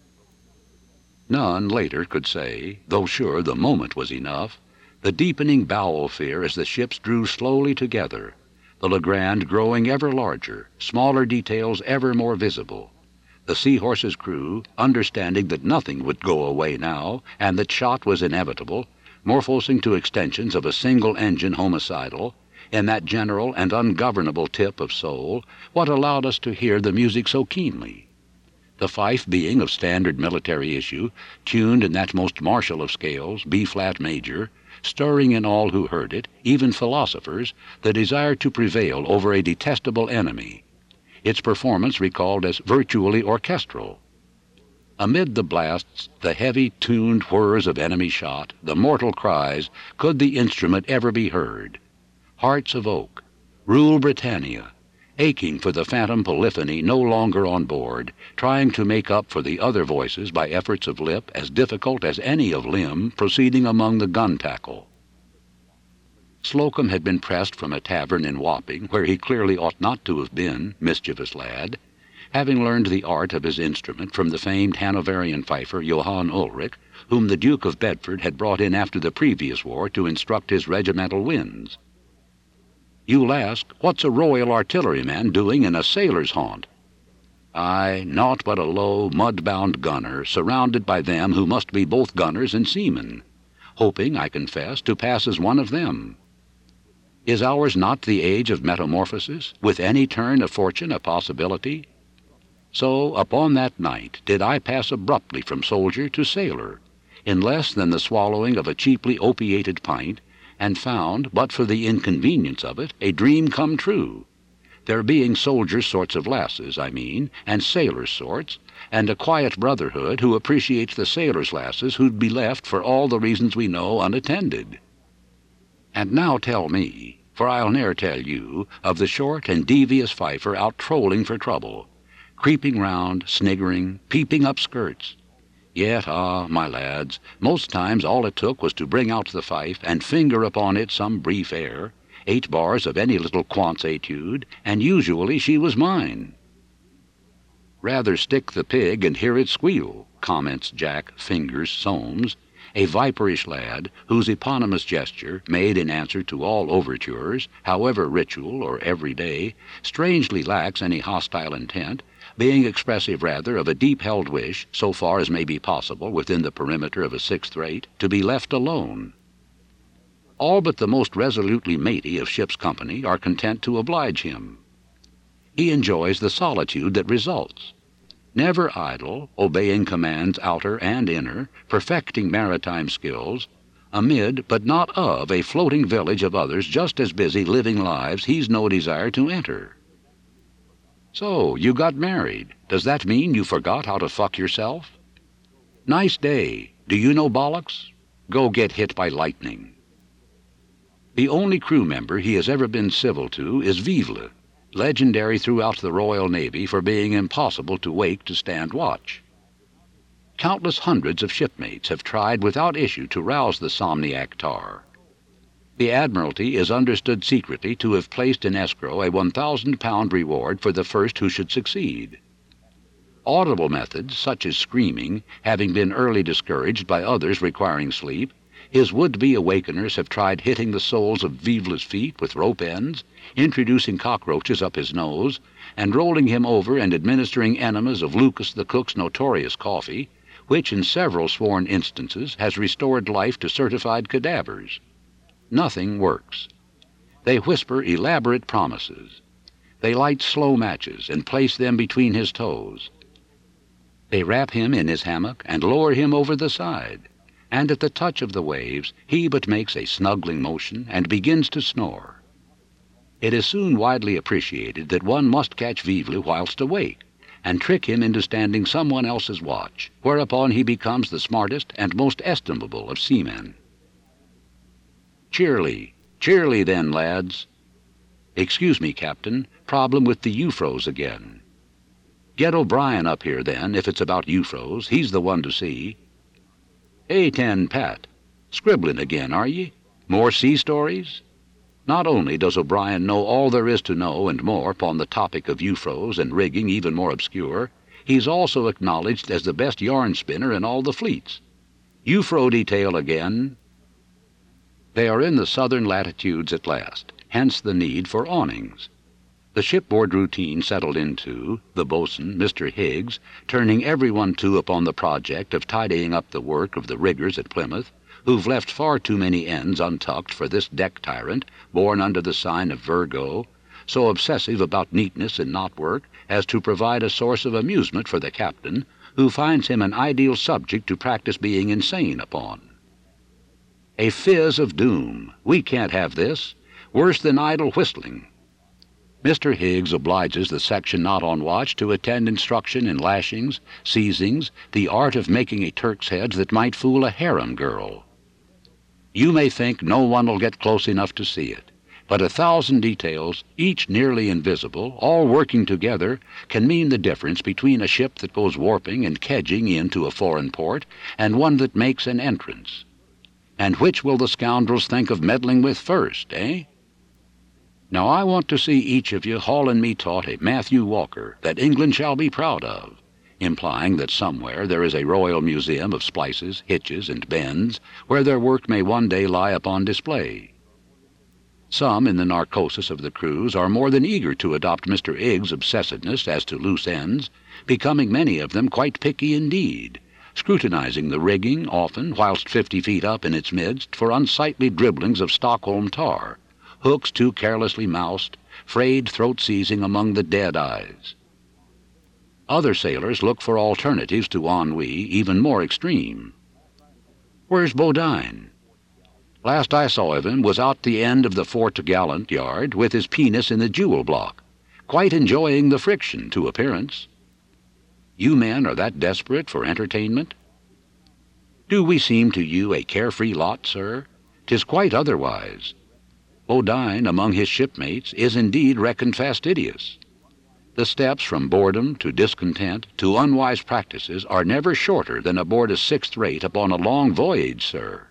None later could say, though sure the moment was enough, the deepening bowel fear as the ships drew slowly together, the Legrand growing ever larger, smaller details ever more visible, the Seahorse's crew, understanding that nothing would go away now, and that shot was inevitable, morphosing to extensions of a single engine homicidal, in that general and ungovernable tip of soul, what allowed us to hear the music so keenly. The fife being of standard military issue, tuned in that most martial of scales, B-flat major, stirring in all who heard it, even philosophers, the desire to prevail over a detestable enemy, its performance recalled as virtually orchestral. Amid the blasts, the heavy, tuned whirs of enemy shot, the mortal cries, could the instrument ever be heard? Hearts of oak, Rule Britannia, aching for the phantom polyphony no longer on board, trying to make up for the other voices by efforts of lip as difficult as any of limb proceeding among the gun tackle. Slocum had been pressed from a tavern in Wapping, where he clearly ought not to have been, mischievous lad, having learned the art of his instrument from the famed Hanoverian fifer Johann Ulrich, whom the Duke of Bedford had brought in after the previous war to instruct his regimental winds. You'll ask, what's a Royal Artilleryman doing in a sailor's haunt? Aye, naught but a low, mud-bound gunner, surrounded by them who must be both gunners and seamen, hoping, I confess, to pass as one of them. Is ours not the age of metamorphosis, with any turn of fortune a possibility? So, upon that night, did I pass abruptly from soldier to sailor, in less than the swallowing of a cheaply opiated pint, and found, but for the inconvenience of it, a dream come true, there being soldiers' sorts of lasses, I mean, and sailors' sorts, and a quiet brotherhood who appreciates the sailors' lasses who'd be left for all the reasons we know unattended. And now tell me, for I'll ne'er tell you, of the short and devious fifer out trolling for trouble, creeping round, sniggering, peeping up skirts. Yet, my lads, most times all it took was to bring out the fife and finger upon it some brief air, 8 bars of any little quant's etude, and usually she was mine. Rather stick the pig and hear it squeal, comments Jack Fingers Soames, a viperish lad whose eponymous gesture, made in answer to all overtures, however ritual or everyday, strangely lacks any hostile intent, being expressive rather of a deep-held wish, so far as may be possible within the perimeter of a sixth rate, to be left alone. All but the most resolutely matey of ship's company are content to oblige him. He enjoys the solitude that results. Never idle, obeying commands outer and inner, perfecting maritime skills, amid but not of a floating village of others just as busy living lives he's no desire to enter. So, you got married. Does that mean you forgot how to fuck yourself? Nice day. Do you know bollocks? Go get hit by lightning. The only crew member he has ever been civil to is Vivle, legendary throughout the Royal Navy for being impossible to wake to stand watch. Countless hundreds of shipmates have tried without issue to rouse the somniac tar. The Admiralty is understood secretly to have placed in escrow a £1,000 reward for the first who should succeed. Audible methods, such as screaming, having been early discouraged by others requiring sleep, his would-be awakeners have tried hitting the soles of Vivle's feet with rope ends, introducing cockroaches up his nose, and rolling him over and administering enemas of Lucas the cook's notorious coffee, which in several sworn instances has restored life to certified cadavers. Nothing works. They whisper elaborate promises. They light slow matches and place them between his toes. They wrap him in his hammock and lower him over the side, and at the touch of the waves he but makes a snuggling motion and begins to snore. It is soon widely appreciated that one must catch Vivle whilst awake, and trick him into standing someone else's watch, whereupon he becomes the smartest and most estimable of seamen. Cheerly, cheerly then, lads. Excuse me, Captain, problem with the Euphrose again. Get O'Brien up here, then, if it's about Euphrose. He's the one to see. A10, Pat. Scribbling again, are ye? More sea stories? Not only does O'Brien know all there is to know and more upon the topic of Euphrose and rigging even more obscure, he's also acknowledged as the best yarn spinner in all the fleets. Euphrose detail again. They are in the southern latitudes at last, hence the need for awnings. The shipboard routine settled into, the boatswain, Mr. Higgs, turning everyone to upon the project of tidying up the work of the riggers at Plymouth, who've left far too many ends untucked for this deck tyrant, born under the sign of Virgo, so obsessive about neatness and knot work as to provide a source of amusement for the captain, who finds him an ideal subject to practice being insane upon. A fizz of doom. We can't have this. Worse than idle whistling. Mr. Higgs obliges the section not on watch to attend instruction in lashings, seizings, the art of making a Turk's head that might fool a harem girl. You may think no one will get close enough to see it, but 1,000 details, each nearly invisible, all working together, can mean the difference between a ship that goes warping and kedging into a foreign port and one that makes an entrance. And which will the scoundrels think of meddling with first, eh? Now I want to see each of you hauling me taut a Matthew Walker that England shall be proud of, implying that somewhere there is a royal museum of splices, hitches, and bends, where their work may one day lie upon display. Some in the narcosis of the crews are more than eager to adopt Mr. Higgs' obsessiveness as to loose ends, becoming many of them quite picky indeed, scrutinizing the rigging often whilst 50 feet up in its midst for unsightly dribblings of Stockholm tar, hooks too carelessly moused, frayed throat-seizing among the dead eyes. Other sailors look for alternatives to ennui even more extreme. Where's Bodine? Last I saw of him was out the end of the fore-t'gallant yard with his penis in the jewel block, quite enjoying the friction to appearance. You men are that desperate for entertainment? Do we seem to you a carefree lot, sir? 'Tis quite otherwise. Bodine among his shipmates is indeed reckoned fastidious. The steps from boredom to discontent to unwise practices are never shorter than aboard a sixth rate upon a long voyage, sir.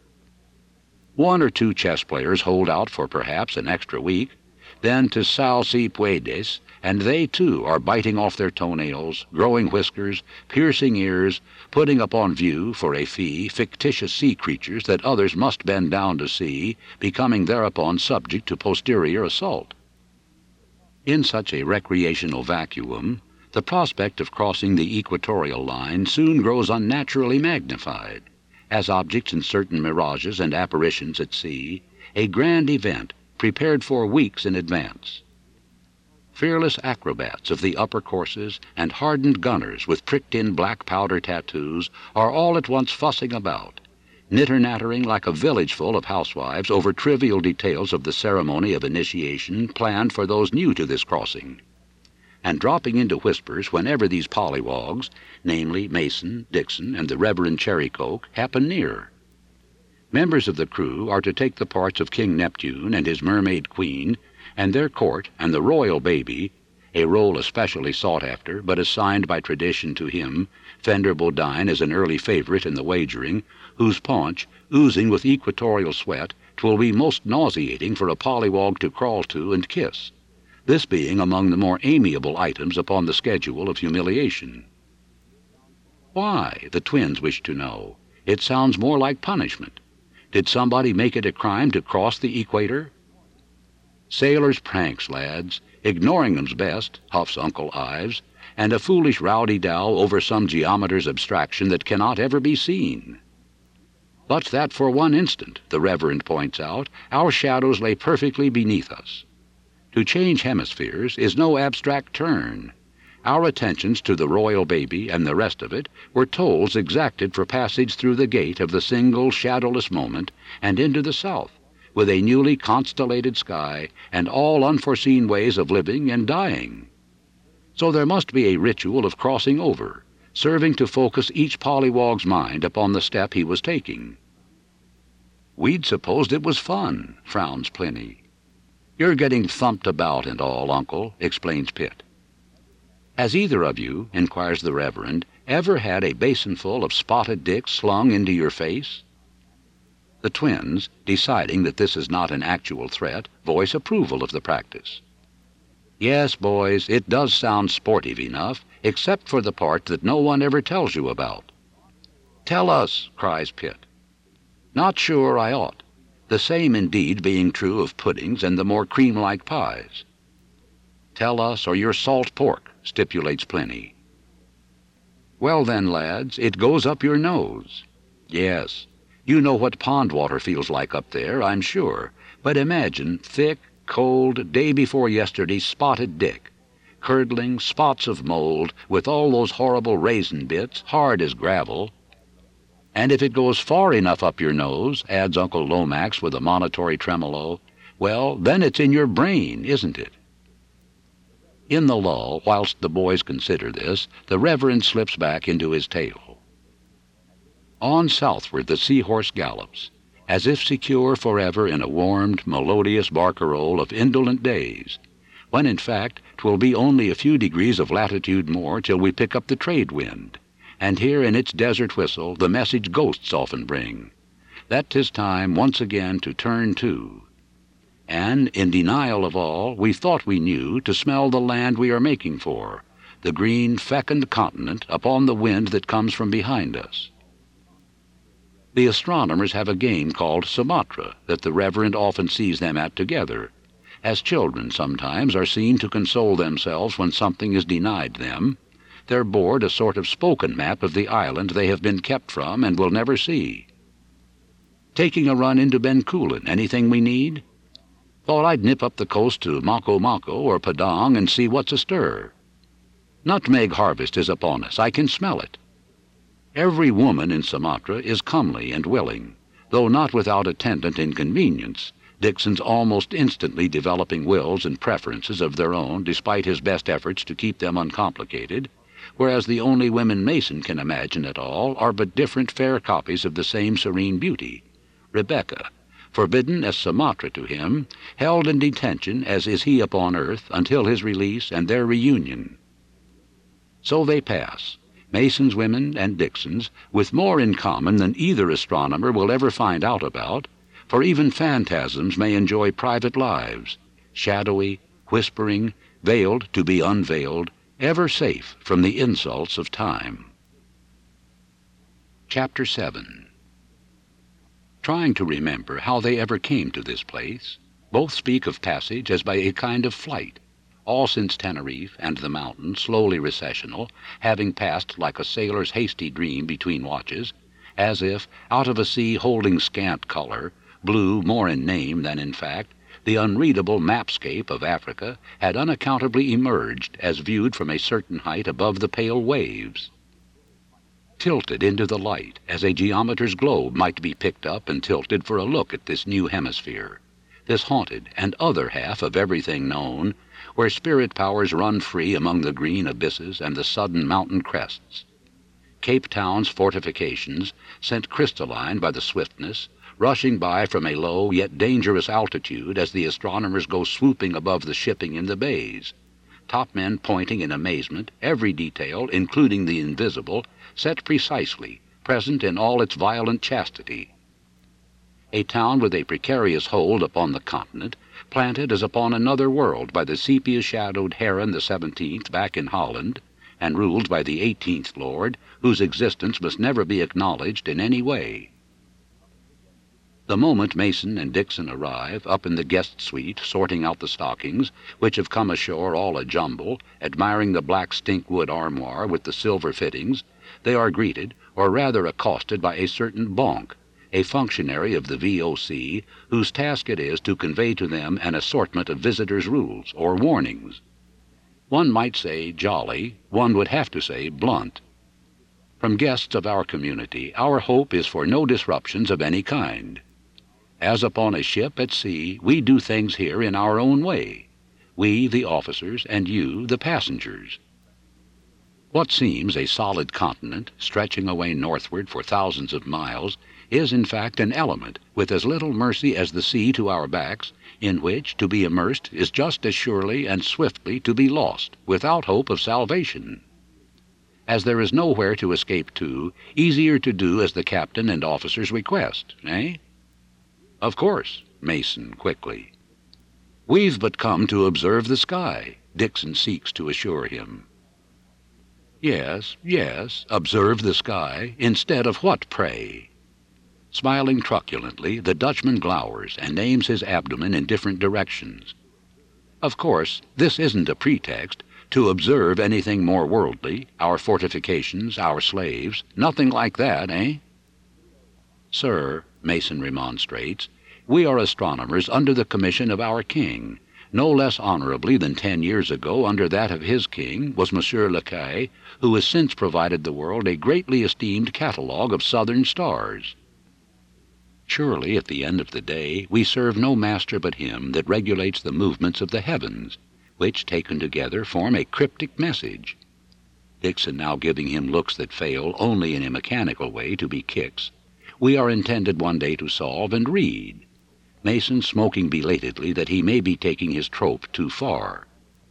1 or 2 chess players hold out for perhaps an extra week, then to sal si puedes, and they too are biting off their toenails, growing whiskers, piercing ears, putting up on view for a fee fictitious sea creatures that others must bend down to see, becoming thereupon subject to posterior assault. In such a recreational vacuum, the prospect of crossing the equatorial line soon grows unnaturally magnified, as objects in certain mirages and apparitions at sea, a grand event prepared for weeks in advance. Fearless acrobats of the upper courses and hardened gunners with pricked-in black powder tattoos are all at once fussing about, nitter-nattering like a villageful of housewives over trivial details of the ceremony of initiation planned for those new to this crossing, and dropping into whispers whenever these pollywogs, namely Mason, Dixon, and the Reverend Cherrycoke, happen near. Members of the crew are to take the parts of King Neptune and his mermaid queen, and their court and the royal baby, a role especially sought after, but assigned by tradition to him, Fender Bodine as an early favorite in the wagering, whose paunch, oozing with equatorial sweat, 'twill be most nauseating for a pollywog to crawl to and kiss, this being among the more amiable items upon the schedule of humiliation. Why, the twins wish to know. It sounds more like punishment. Did somebody make it a crime to cross the equator? Sailors' pranks, lads. Ignoring them's best, huffs Uncle Ives, and a foolish rowdy-dow over some geometer's abstraction that cannot ever be seen. But that for one instant, the Reverend points out, our shadows lay perfectly beneath us. To change hemispheres is no abstract turn. Our attentions to the royal baby and the rest of it were tolls exacted for passage through the gate of the single shadowless moment and into the south, with a newly constellated sky and all unforeseen ways of living and dying. So there must be a ritual of crossing over, serving to focus each pollywog's mind upon the step he was taking. We'd supposed it was fun, frowns Pliny. You're getting thumped about and all, Uncle, explains Pitt. Has either of you, inquires the Reverend, ever had a basinful of spotted dicks slung into your face? The twins, deciding that this is not an actual threat, voice approval of the practice. Yes, boys, it does sound sportive enough, except for the part that no one ever tells you about. Tell us, cries Pitt. Not sure I ought, the same indeed being true of puddings and the more cream-like pies. Tell us, or your salt pork, stipulates Pliny. Well then, lads, it goes up your nose. Yes, you know what pond water feels like up there, I'm sure, but imagine thick, cold, day-before-yesterday spotted dick, curdling spots of mold, with all those horrible raisin bits, hard as gravel. And if it goes far enough up your nose, adds Uncle Lomax with a monitory tremolo, well, then it's in your brain, isn't it? In the lull, whilst the boys consider this, the Reverend slips back into his tale. On southward the seahorse gallops, as if secure forever in a warmed, melodious barcarolle of indolent days, when in fact 'twill be only a few degrees of latitude more till we pick up the trade wind, and hear in its desert whistle the message ghosts often bring, that 'tis time once again to turn to. And, in denial of all, we thought we knew to smell the land we are making for, the green, fecund continent upon the wind that comes from behind us. The astronomers have a game called Sumatra that the Reverend often sees them at together, as children sometimes are seen to console themselves when something is denied them. They're bored a sort of spoken map of the island they have been kept from and will never see. Taking a run into Bencoolen, anything we need? Thought I'd nip up the coast to Mako Mako or Padang and see what's astir. Nutmeg harvest is upon us, I can smell it. Every woman in Sumatra is comely and willing, though not without attendant inconvenience, Dixon's almost instantly developing wills and preferences of their own despite his best efforts to keep them uncomplicated, whereas the only women Mason can imagine at all are but different fair copies of the same serene beauty. Rebecca, forbidden as Sumatra to him, held in detention as is he upon earth until his release and their reunion. So they pass, Mason's women and Dixon's, with more in common than either astronomer will ever find out about, for even phantasms may enjoy private lives, shadowy, whispering, veiled to be unveiled, ever safe from the insults of time. Chapter 7. Trying to remember how they ever came to this place, both speak of passage as by a kind of flight, all since Tenerife and the mountain, slowly recessional, having passed like a sailor's hasty dream between watches, as if, out of a sea holding scant color, blue more in name than in fact, the unreadable mapscape of Africa had unaccountably emerged as viewed from a certain height above the pale waves. Tilted into the light, as a geometer's globe might be picked up and tilted for a look at this new hemisphere, this haunted and other half of everything known, where spirit powers run free among the green abysses and the sudden mountain crests. Cape Town's fortifications, sent crystalline by the swiftness, rushing by from a low yet dangerous altitude as the astronomers go swooping above the shipping in the bays, topmen pointing in amazement, every detail, including the invisible, set precisely, present in all its violent chastity. A town with a precarious hold upon the continent, planted as upon another world by the sepia-shadowed Heron the 17th back in Holland, and ruled by the 18th Lord, whose existence must never be acknowledged in any way. The moment Mason and Dixon arrive, up in the guest suite, sorting out the stockings, which have come ashore all a jumble, admiring the black stinkwood armoire with the silver fittings, they are greeted, or rather accosted, by a certain Bonk, a functionary of the V.O.C., whose task it is to convey to them an assortment of visitors' rules, or warnings. One might say jolly, one would have to say blunt. From guests of our community, our hope is for no disruptions of any kind. As upon a ship at sea, we do things here in our own way, we the officers and you the passengers. What seems a solid continent, stretching away northward for thousands of miles, is in fact an element with as little mercy as the sea to our backs, in which to be immersed is just as surely and swiftly to be lost, without hope of salvation. As there is nowhere to escape to, easier to do as the captain and officers request, eh? Of course, Mason quickly. We've but come to observe the sky, Dixon seeks to assure him. Yes, observe the sky, instead of what, pray? Smiling truculently, the Dutchman glowers and names his abdomen in different directions. Of course, this isn't a pretext to observe anything more worldly, our fortifications, our slaves, nothing like that, eh? Sir, Mason remonstrates, we are astronomers under the commission of our king. No less honorably than 10 years ago under that of his king was Monsieur Lecaille, who has since provided the world a greatly esteemed catalogue of southern stars. Surely, at the end of the day, we serve no master but him that regulates the movements of the heavens, which, taken together, form a cryptic message. Dixon now giving him looks that fail only in a mechanical way to be kicks. We are intended one day to solve and read. Mason smoking belatedly that he may be taking his trope too far.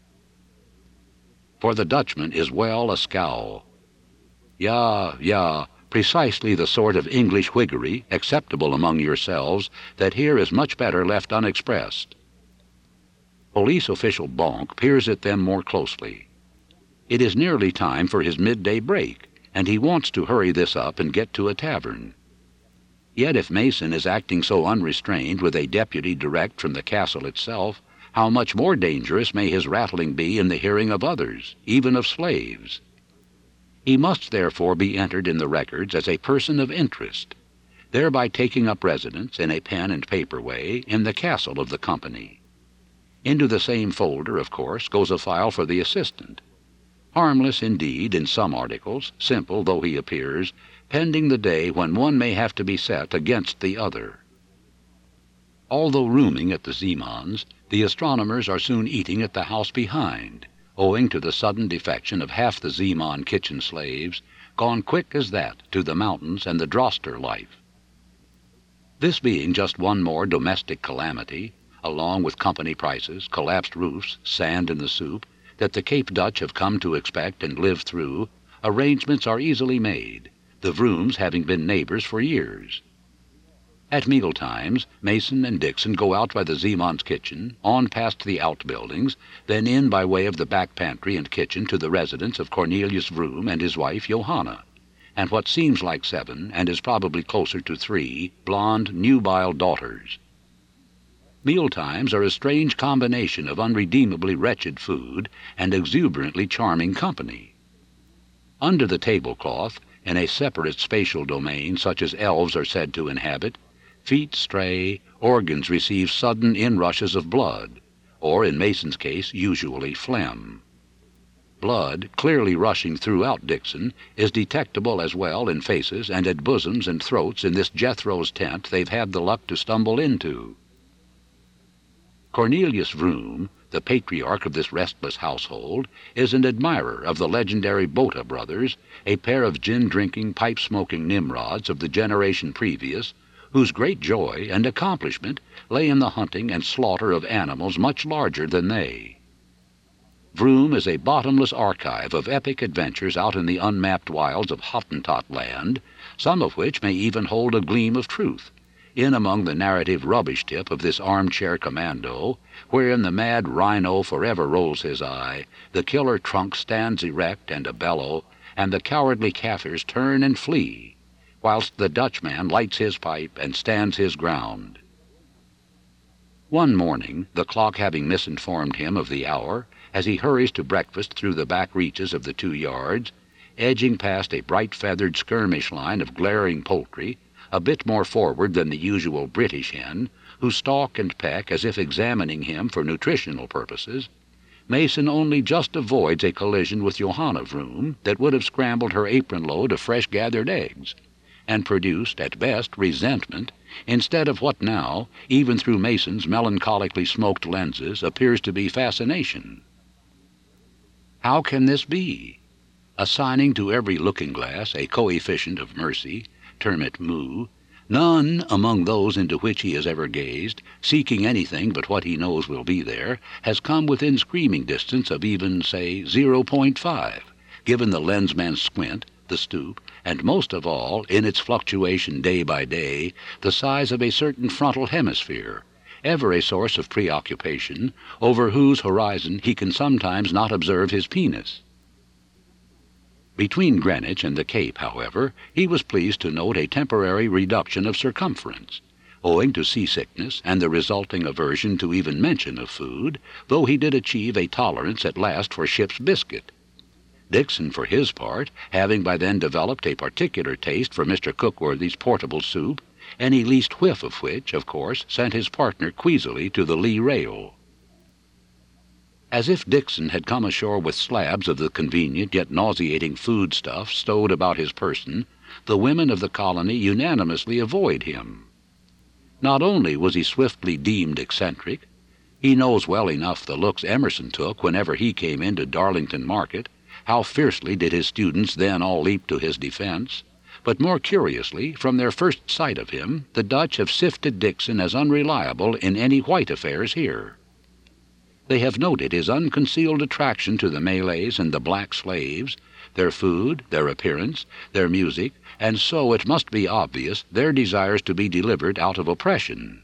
For the Dutchman is well a scowl. Ja, precisely the sort of English Whiggery, acceptable among yourselves, that here is much better left unexpressed. Police official Bonk peers at them more closely. It is nearly time for his midday break, and he wants to hurry this up and get to a tavern. Yet if Mason is acting so unrestrained with a deputy direct from the castle itself, how much more dangerous may his rattling be in the hearing of others, even of slaves? He must therefore be entered in the records as a person of interest, thereby taking up residence in a pen and paper way in the castle of the company. Into the same folder, of course, goes a file for the assistant. Harmless indeed in some articles, simple though he appears, pending the day when one may have to be set against the other. Although rooming at the Zemans, the astronomers are soon eating at the house behind, owing to the sudden defection of half the Zeman kitchen slaves, gone quick as that to the mountains and the droster life. This being just one more domestic calamity, along with company prices, collapsed roofs, sand in the soup, that the Cape Dutch have come to expect and live through, arrangements are easily made, the Vrooms having been neighbors for years. At meal times, Mason and Dixon go out by the Zeman's kitchen, on past the outbuildings, then in by way of the back pantry and kitchen to the residence of Cornelius Vroom and his wife Johanna, and what seems like 7, and is probably closer to 3, blonde, nubile daughters. Meal times are a strange combination of unredeemably wretched food and exuberantly charming company. Under the tablecloth, in a separate spatial domain such as elves are said to inhabit, feet stray, organs receive sudden inrushes of blood, or in Mason's case usually phlegm. Blood, clearly rushing throughout Dixon, is detectable as well in faces and at bosoms and throats in this Jethro's tent they've had the luck to stumble into. Cornelius Vroom, the patriarch of this restless household, is an admirer of the legendary Botha brothers, a pair of gin-drinking, pipe-smoking Nimrods of the generation previous, whose great joy and accomplishment lay in the hunting and slaughter of animals much larger than they. Vroom is a bottomless archive of epic adventures out in the unmapped wilds of Hottentot land, some of which may even hold a gleam of truth, in among the narrative rubbish-tip of this armchair commando, wherein the mad rhino forever rolls his eye, the killer trunk stands erect and a bellow, and the cowardly Kaffirs turn and flee, whilst the Dutchman lights his pipe and stands his ground. One morning, the clock having misinformed him of the hour, as he hurries to breakfast through the back reaches of the 2 yards, edging past a bright-feathered skirmish line of glaring poultry, a bit more forward than the usual British hen, who stalk and peck as if examining him for nutritional purposes, Mason only just avoids a collision with Johanna Vroom that would have scrambled her apron-load of fresh-gathered eggs, and produced, at best, resentment, instead of what now, even through Mason's melancholically smoked lenses, appears to be fascination. How can this be? Assigning to every looking-glass a coefficient of mercy, term it mu, none among those into which he has ever gazed, seeking anything but what he knows will be there, has come within screaming distance of even, say, 0.5, given the lensman's squint, the stoop, and most of all, in its fluctuation day by day, the size of a certain frontal hemisphere, ever a source of preoccupation, over whose horizon he can sometimes not observe his penis. Between Greenwich and the Cape, however, he was pleased to note a temporary reduction of circumference, owing to seasickness and the resulting aversion to even mention of food, though he did achieve a tolerance at last for ship's biscuit. Dixon, for his part, having by then developed a particular taste for Mr. Cookworthy's portable soup, any least whiff of which, of course, sent his partner queasily to the lee rail. As if Dixon had come ashore with slabs of the convenient yet nauseating foodstuff stowed about his person, the women of the colony unanimously avoid him. Not only was he swiftly deemed eccentric, he knows well enough the looks Emerson took whenever he came into Darlington Market, how fiercely did his students then all leap to his defense, but more curiously, from their first sight of him, the Dutch have sifted Dixon as unreliable in any white affairs here. They have noted his unconcealed attraction to the Malays and the black slaves, their food, their appearance, their music, and so, it must be obvious, their desires to be delivered out of oppression.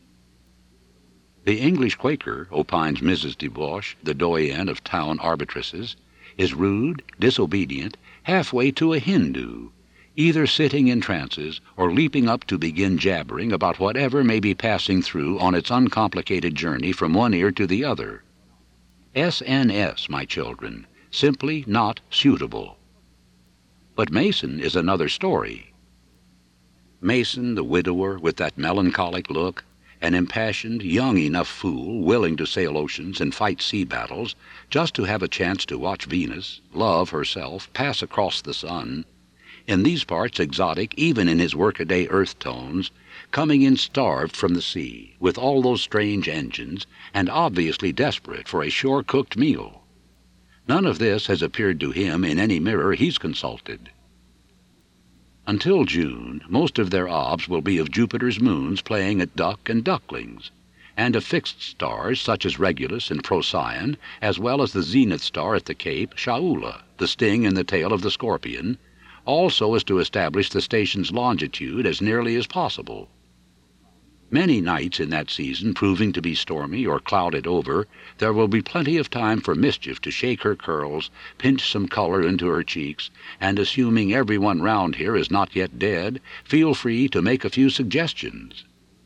The English Quaker, opines Mrs. Debauche, the doyenne of town arbitresses, is rude, disobedient, halfway to a Hindu, either sitting in trances or leaping up to begin jabbering about whatever may be passing through on its uncomplicated journey from one ear to the other. SNS, my children, simply not suitable. But Mason is another story. Mason, the widower, with that melancholic look, an impassioned, young enough fool willing to sail oceans and fight sea battles just to have a chance to watch Venus, love herself, pass across the sun, in these parts exotic even in his workaday earth tones, coming in starved from the sea, with all those strange engines, and obviously desperate for a shore-cooked meal. None of this has appeared to him in any mirror he's consulted. Until June, most of their obs will be of Jupiter's moons playing at duck and ducklings, and of fixed stars such as Regulus and Procyon, as well as the zenith star at the Cape, Shaula, the sting in the tail of the Scorpion, also as to establish the station's longitude as nearly as possible. Many nights in that season proving to be stormy or clouded over, there will be plenty of time for Mischief to shake her curls, pinch some color into her cheeks, and assuming everyone round here is not yet dead, feel free to make a few suggestions.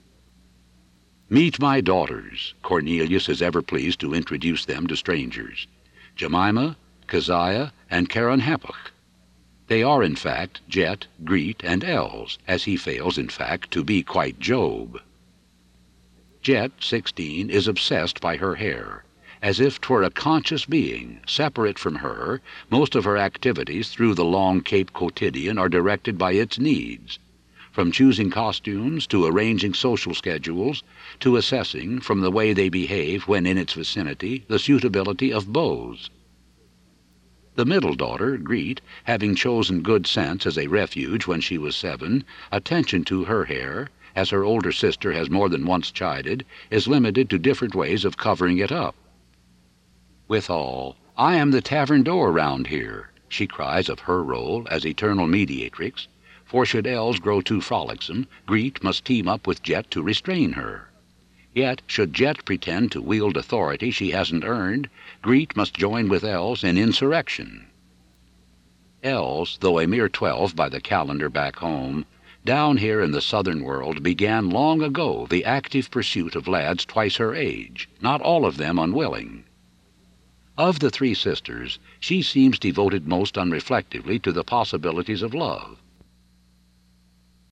"Meet my daughters," Cornelius is ever pleased to introduce them to strangers, Jemima, Keziah, and Karen Happuch. They are, in fact, Jet, Greet, and Els, as he fails, in fact, to be quite Job. Jet, 16, is obsessed by her hair. As if 'twere a conscious being, separate from her, most of her activities through the long Cape quotidian are directed by its needs. From choosing costumes, to arranging social schedules, to assessing, from the way they behave when in its vicinity, the suitability of beaux. The middle daughter, Greet, having chosen good sense as a refuge when she was 7, attention to her hair, as her older sister has more than once chided, is limited to different ways of covering it up. Withal, "I am the tavern door round here," she cries of her role as eternal mediatrix, for should Els grow too frolicsome, Greet must team up with Jet to restrain her. Yet, should Jet pretend to wield authority she hasn't earned, Greet must join with Els in insurrection. Els, though a mere 12 by the calendar back home, down here in the southern world began long ago the active pursuit of lads twice her age, not all of them unwilling. Of the 3 sisters, she seems devoted most unreflectively to the possibilities of love,